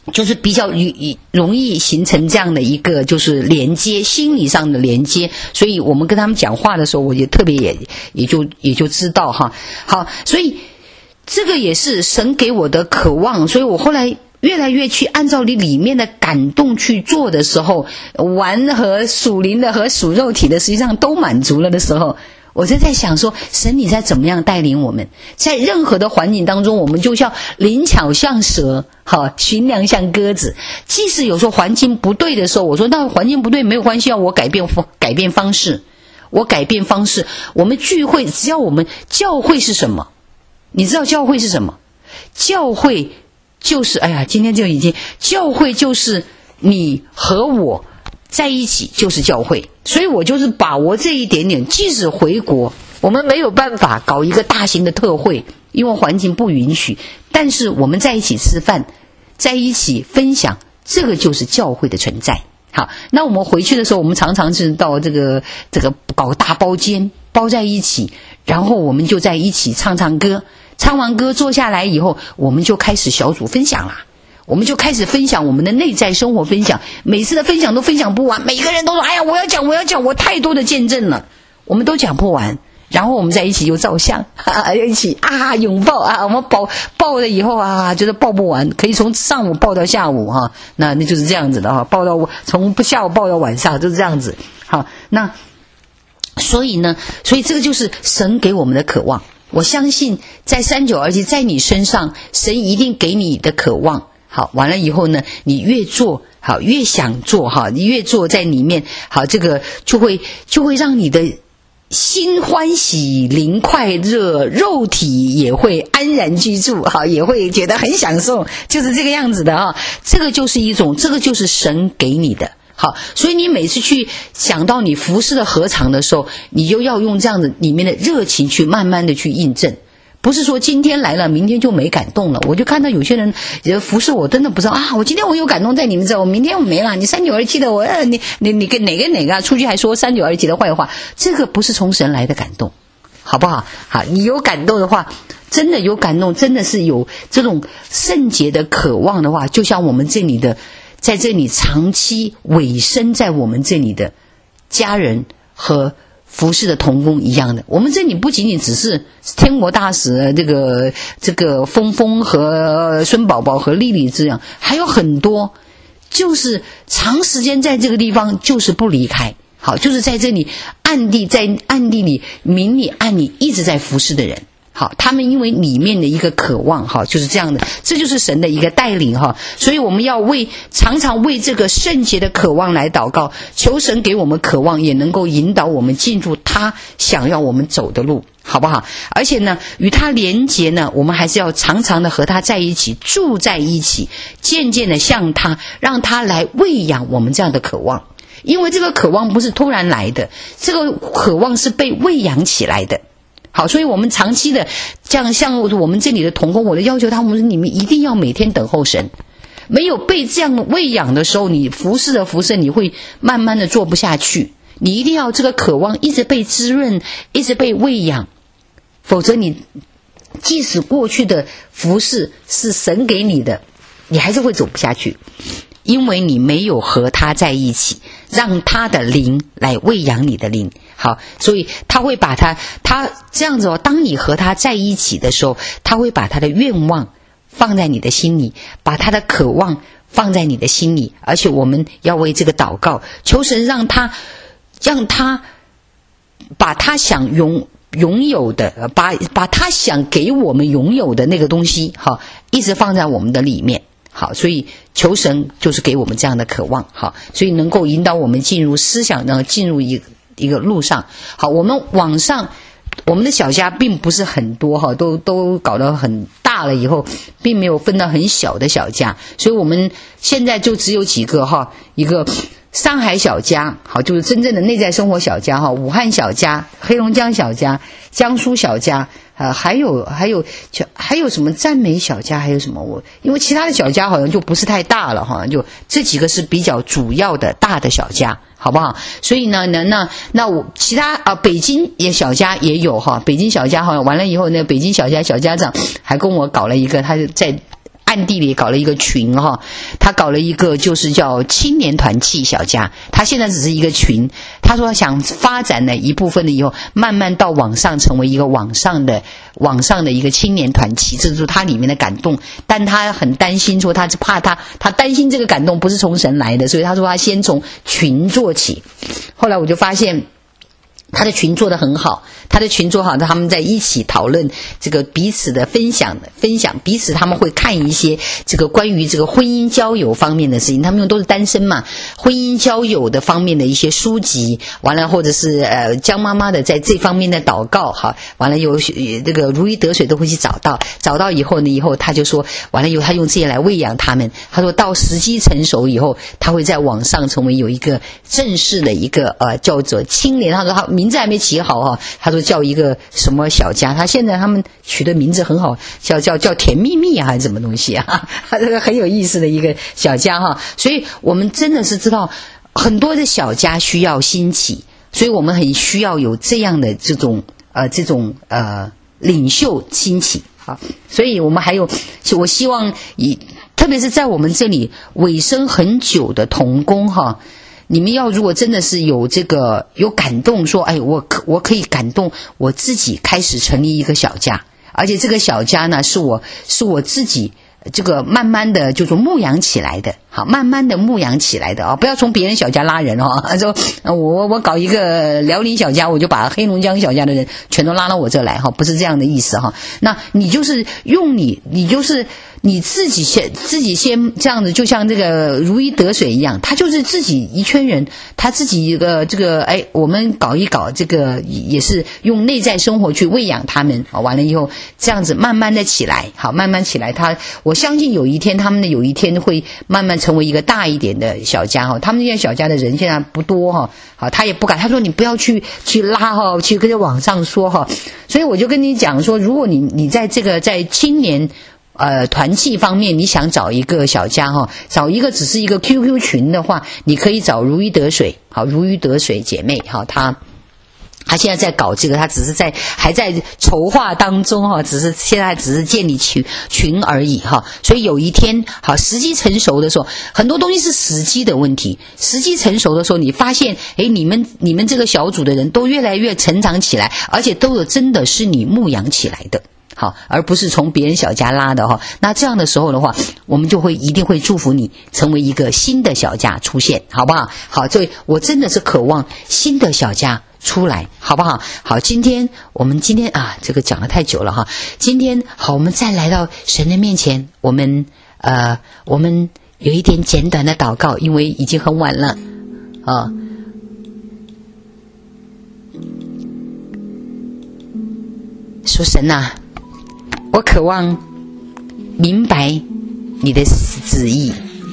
就是比较容易形成这样的一个就是连接，心理上的连接，所以我们跟他们讲话的时候，我也特别也也就也就知道哈。好，所以这个也是神给我的渴望，所以我后来越来越去按照你里面的感动去做的时候，玩和属灵的和属肉体的实际上都满足了的时候，我就在想说，神你在怎么样带领我们，在任何的环境当中，我们就像灵巧像蛇，好，驯良像鸽子。即使有时候环境不对的时候，我说那环境不对没有关系啊，我改变改变方式，我改变方式。我们聚会，只要我们教会是什么？你知道教会是什么？教会就是哎呀，今天就已经教会就是你和我在一起就是教会，所以我就是把握这一点点。即使回国，我们没有办法搞一个大型的特会，因为环境不允许，但是我们在一起吃饭，在一起分享，这个就是教会的存在。好，那我们回去的时候，我们常常是到这个这个搞大包间，包在一起，然后我们就在一起唱唱歌，唱完歌坐下来以后，我们就开始小组分享啦。我们就开始分享我们的内在生活分享，每次的分享都分享不完，每个人都说哎呀我要讲我要讲，我太多的见证了，我们都讲不完。然后我们在一起就照相，哈，一起啊拥抱啊，我们抱抱了以后啊，觉得抱不完，可以从上午抱到下午哈，那那就是这样子的哈，抱到从下午抱到晚上就是这样子。好，那所以呢，所以这个就是神给我们的渴望。我相信在三九二七在你身上，神一定给你的渴望。好，完了以后呢，你越做好，越想做哈，你越做在里面，好，这个就会就会让你的心欢喜，灵快乐，肉体也会安然居住，好，也会觉得很享受，就是这个样子的啊。这个就是一种，这个就是神给你的。好，所以你每次去想到你服侍的何尝的时候，你就要用这样子里面的热情去慢慢的去印证。不是说今天来了明天就没感动了。我就看到有些人服侍我真的不知道啊，我今天我有感动在你们这，我明天我没了，你三九二七的我呃你你你跟哪个哪个出去还说三九二七的坏话，这个不是从神来的感动，好不好？好，你有感动的话，真的有感动，真的是有这种圣洁的渴望的话，就像我们这里的在这里长期委身在我们这里的家人和服侍的同工一样的，我们这里不仅仅只是天国大使这个这个峰峰和孙宝宝和丽丽这样，还有很多就是长时间在这个地方就是不离开，好，就是在这里暗地在暗地里明里暗里一直在服侍的人。好，他们因为里面的一个渴望，哈，就是这样的，这就是神的一个带领哈。所以我们要为常常为这个圣洁的渴望来祷告，求神给我们渴望，也能够引导我们进入他想要我们走的路，好不好？而且呢，与他连结呢，我们还是要常常的和他在一起，住在一起，渐渐的向他，让他来喂养我们这样的渴望。因为这个渴望不是突然来的，这个渴望是被喂养起来的。好，所以我们长期的这样，像我们这里的同工，我的要求他们说，你们一定要每天等候神。没有被这样喂养的时候，你服侍的服侍，你会慢慢的做不下去。你一定要这个渴望一直被滋润，一直被喂养，否则你即使过去的服侍是神给你的，你还是会走不下去，因为你没有和他在一起，让他的灵来喂养你的灵。好，所以他会把他他这样子哦，当你和他在一起的时候，他会把他的愿望放在你的心里，把他的渴望放在你的心里，而且我们要为这个祷告，求神让他让他把他想拥拥有的，把把他想给我们拥有的那个东西，好，一直放在我们的里面。好，所以求神就是给我们这样的渴望，好，所以能够引导我们进入思想呢，进入一个一个路上。好，我们网上我们的小家并不是很多哈，都都搞得很大了以后，并没有分到很小的小家，所以我们现在就只有几个哈，一个上海小家，好，就是真正的内在生活小家哈，武汉小家、黑龙江小家、江苏小家，呃，还有还有还有什么赞美小家，还有什么我因为其他的小家好像就不是太大了哈，就这几个是比较主要的大的小家，好不好？所以呢，那那那我其他啊、呃，北京也小家也有哈，北京小家好像完了以后呢，北京小家小家长还跟我搞了一个，他就在暗地里搞了一个群哈，他搞了一个就是叫青年团契小家，他现在只是一个群，他说想发展了一部分的以后，慢慢到网上成为一个网上的网上的一个青年团契，这就是他里面的感动。但他很担心说，他怕他他担心这个感动不是从神来的，所以他说他先从群做起。后来我就发现他的群做得很好，他的群做好，他们在一起讨论这个彼此的分享分享彼此他们会看一些这个关于这个婚姻交友方面的事情，他们都是单身嘛，婚姻交友的方面的一些书籍，完了或者是呃江妈妈的在这方面的祷告哈，完了有这个如鱼得水都会去找到，找到以后呢，以后他就说完了以后他用这些来喂养他们，他说到时机成熟以后，他会在网上成为有一个正式的一个呃叫做青年，他说他名字还没起好哈，他说叫一个什么小家，他现在他们取的名字很好，叫叫叫甜蜜蜜啊还是什么东西啊，他这个很有意思的一个小家哈，所以我们真的是知道很多的小家需要兴起，所以我们很需要有这样的这种呃这种呃领袖兴起啊，所以我们还有我希望以特别是在我们这里委身很久的同工哈。你们要如果真的是有这个有感动说，哎，我可我可以感动我自己开始成立一个小家，而且这个小家呢是我是我自己这个慢慢的就说牧养起来的，好，慢慢的牧养起来的啊，不要从别人小家拉人哦，说我我搞一个辽宁小家，我就把黑龙江小家的人全都拉到我这来哈，不是这样的意思哈。那你就是用你你就是你自己先自己先这样子，就像这个如鱼得水一样，他就是自己一圈人，他自己一个这个哎，我们搞一搞这个也是用内在生活去喂养他们，好，完了以后这样子慢慢的起来，好，慢慢起来，他我相信有一天他们的有一天会慢慢成为一个大一点的小家哈，他们现在小家的人现在不多哈，好，他也不敢，他说你不要去去拉哈，去跟着网上说哈，所以我就跟你讲说，如果你你在这个在青年呃，团契方面，你想找一个小家哈，找一个只是一个 Q Q 群的话，你可以找如鱼得水，好，如鱼得水姐妹哈，她她现在在搞这个，她只是在还在筹划当中哈，只是现在只是建立群群而已哈，所以有一天好时机成熟的时候，很多东西是时机的问题，时机成熟的时候，你发现诶，你们你们这个小组的人都越来越成长起来，而且都有真的是你牧养起来的。好，而不是从别人小家拉的哈。那这样的时候的话，我们就会一定会祝福你成为一个新的小家出现，好不好？好，所以我真的是渴望新的小家出来，好不好？好，今天我们今天啊，这个讲得太久了哈。今天好，我们再来到神的面前，我们呃，我们有一点简短的祷告，因为已经很晚了啊。说神呐，我渴望明白你的旨意，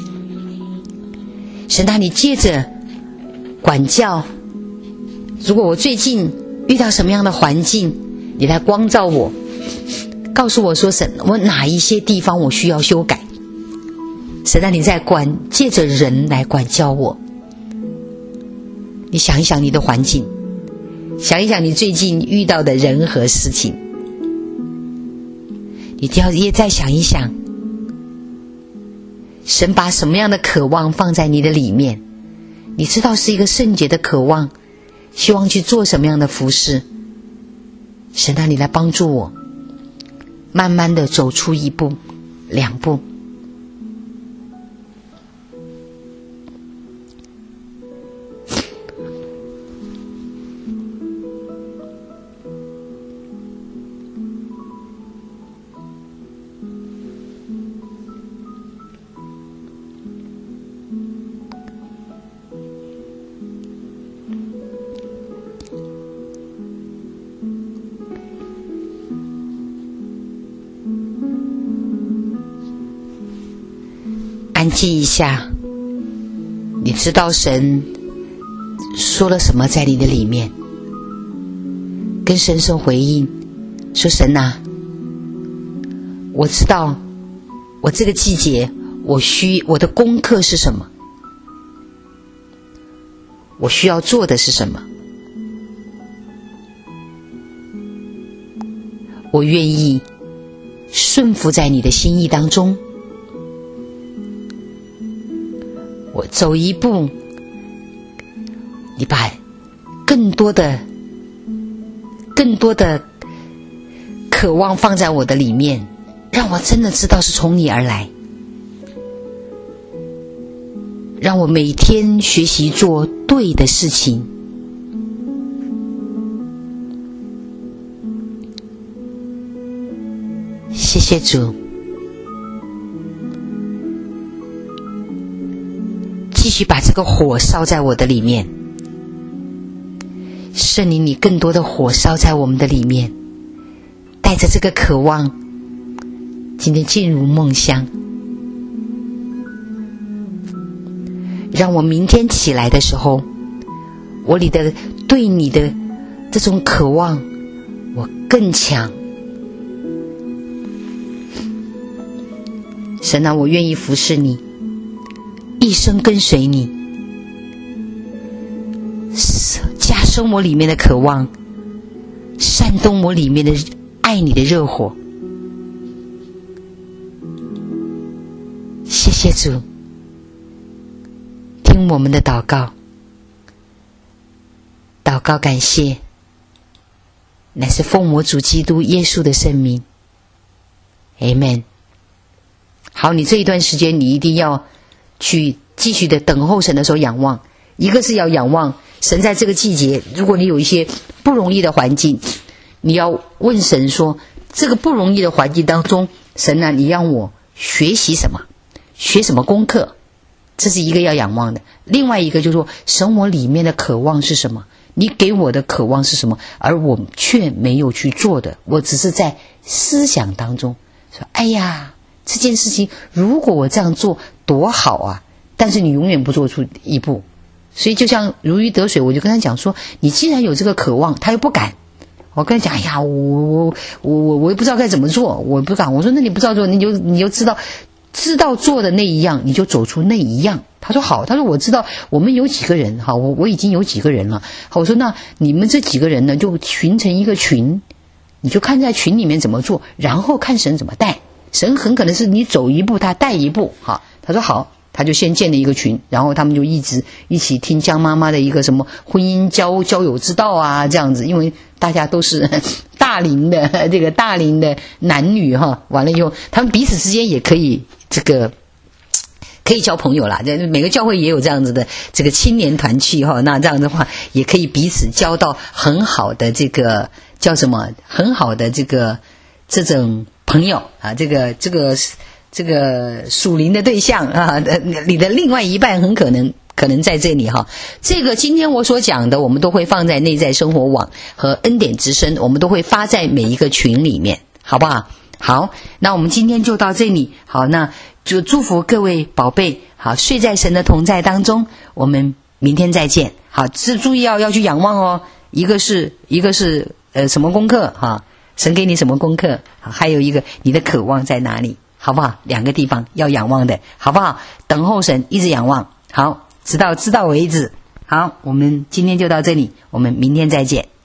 神啊，你借着管教，如果我最近遇到什么样的环境，你来光照我，告诉我说神，我哪一些地方我需要修改，神啊，你在管借着人来管教我。你想一想你的环境，想一想你最近遇到的人和事情，你要也再想一想，神把什么样的渴望放在你的里面，你知道是一个圣洁的渴望，希望去做什么样的服事，神啊，你来帮助我慢慢的走出一步两步。安静一下，你知道神说了什么在你的里面，跟神说回应，说神啊，我知道我这个季节我需我的功课是什么，我需要做的是什么，我愿意顺服在你的心意当中， 我走一步，你把更多的更多的渴望放在我的里面，让我真的知道是从你而来，让我每天学习做对的事情。谢谢主，继续把这个火烧在我的里面，圣灵你更多的火烧在我们的里面，带着这个渴望今天进入梦乡，让我明天起来的时候，我里的对你的这种渴望我更强。神啊，我愿意服侍你，一生跟随你，加深我里面的渴望，煽动我里面的爱你的热火。谢谢主，听我们的祷告，祷告感谢，乃是奉我主基督耶稣的圣名 Amen。 好，你这一段时间你一定要去继续的等候神的时候仰望，一个是要仰望神在这个季节，如果你有一些不容易的环境，你要问神说，这个不容易的环境当中，神啊，你让我学习什么，学什么功课，这是一个要仰望的。另外一个就是说，神我里面的渴望是什么，你给我的渴望是什么，而我却没有去做的，我只是在思想当中说，哎呀，这件事情如果我这样做多好啊，但是你永远不做出一步。所以就像如鱼得水，我就跟他讲说，你既然有这个渴望，他又不敢，我跟他讲，哎呀，我我我我我也不知道该怎么做，我不敢。我说那你不知道做，你就你就知道知道做的那一样，你就走出那一样。他说好，他说我知道我们有几个人，好，我我已经有几个人了。好，我说那你们这几个人呢，就群成一个群，你就看在群里面怎么做，然后看神怎么带。神很可能是你走一步他带一步。好，他说好，他就先建了一个群，然后他们就一直一起听江妈妈的一个什么婚姻交交友之道啊，这样子，因为大家都是大龄的这个大龄的男女哈，完了以后他们彼此之间也可以这个可以交朋友啦，每个教会也有这样子的这个青年团契哈，那这样的话也可以彼此交到很好的这个叫什么很好的这个这种朋友啊，这个这个这个属灵的对象啊，你的另外一半很可能可能在这里哈。这个今天我所讲的，我们都会放在内在生活网和恩典之声，我们都会发在每一个群里面，好不好？好，那我们今天就到这里。好，那就祝福各位宝贝，好，睡在神的同在当中，我们明天再见。好，是注意要要去仰望哦。一个是一个是呃什么功课哈？神给你什么功课？还有一个你的渴望在哪里？好不好？两个地方要仰望的，好不好？等候神，一直仰望，好，直到知道为止。好，我们今天就到这里，我们明天再见。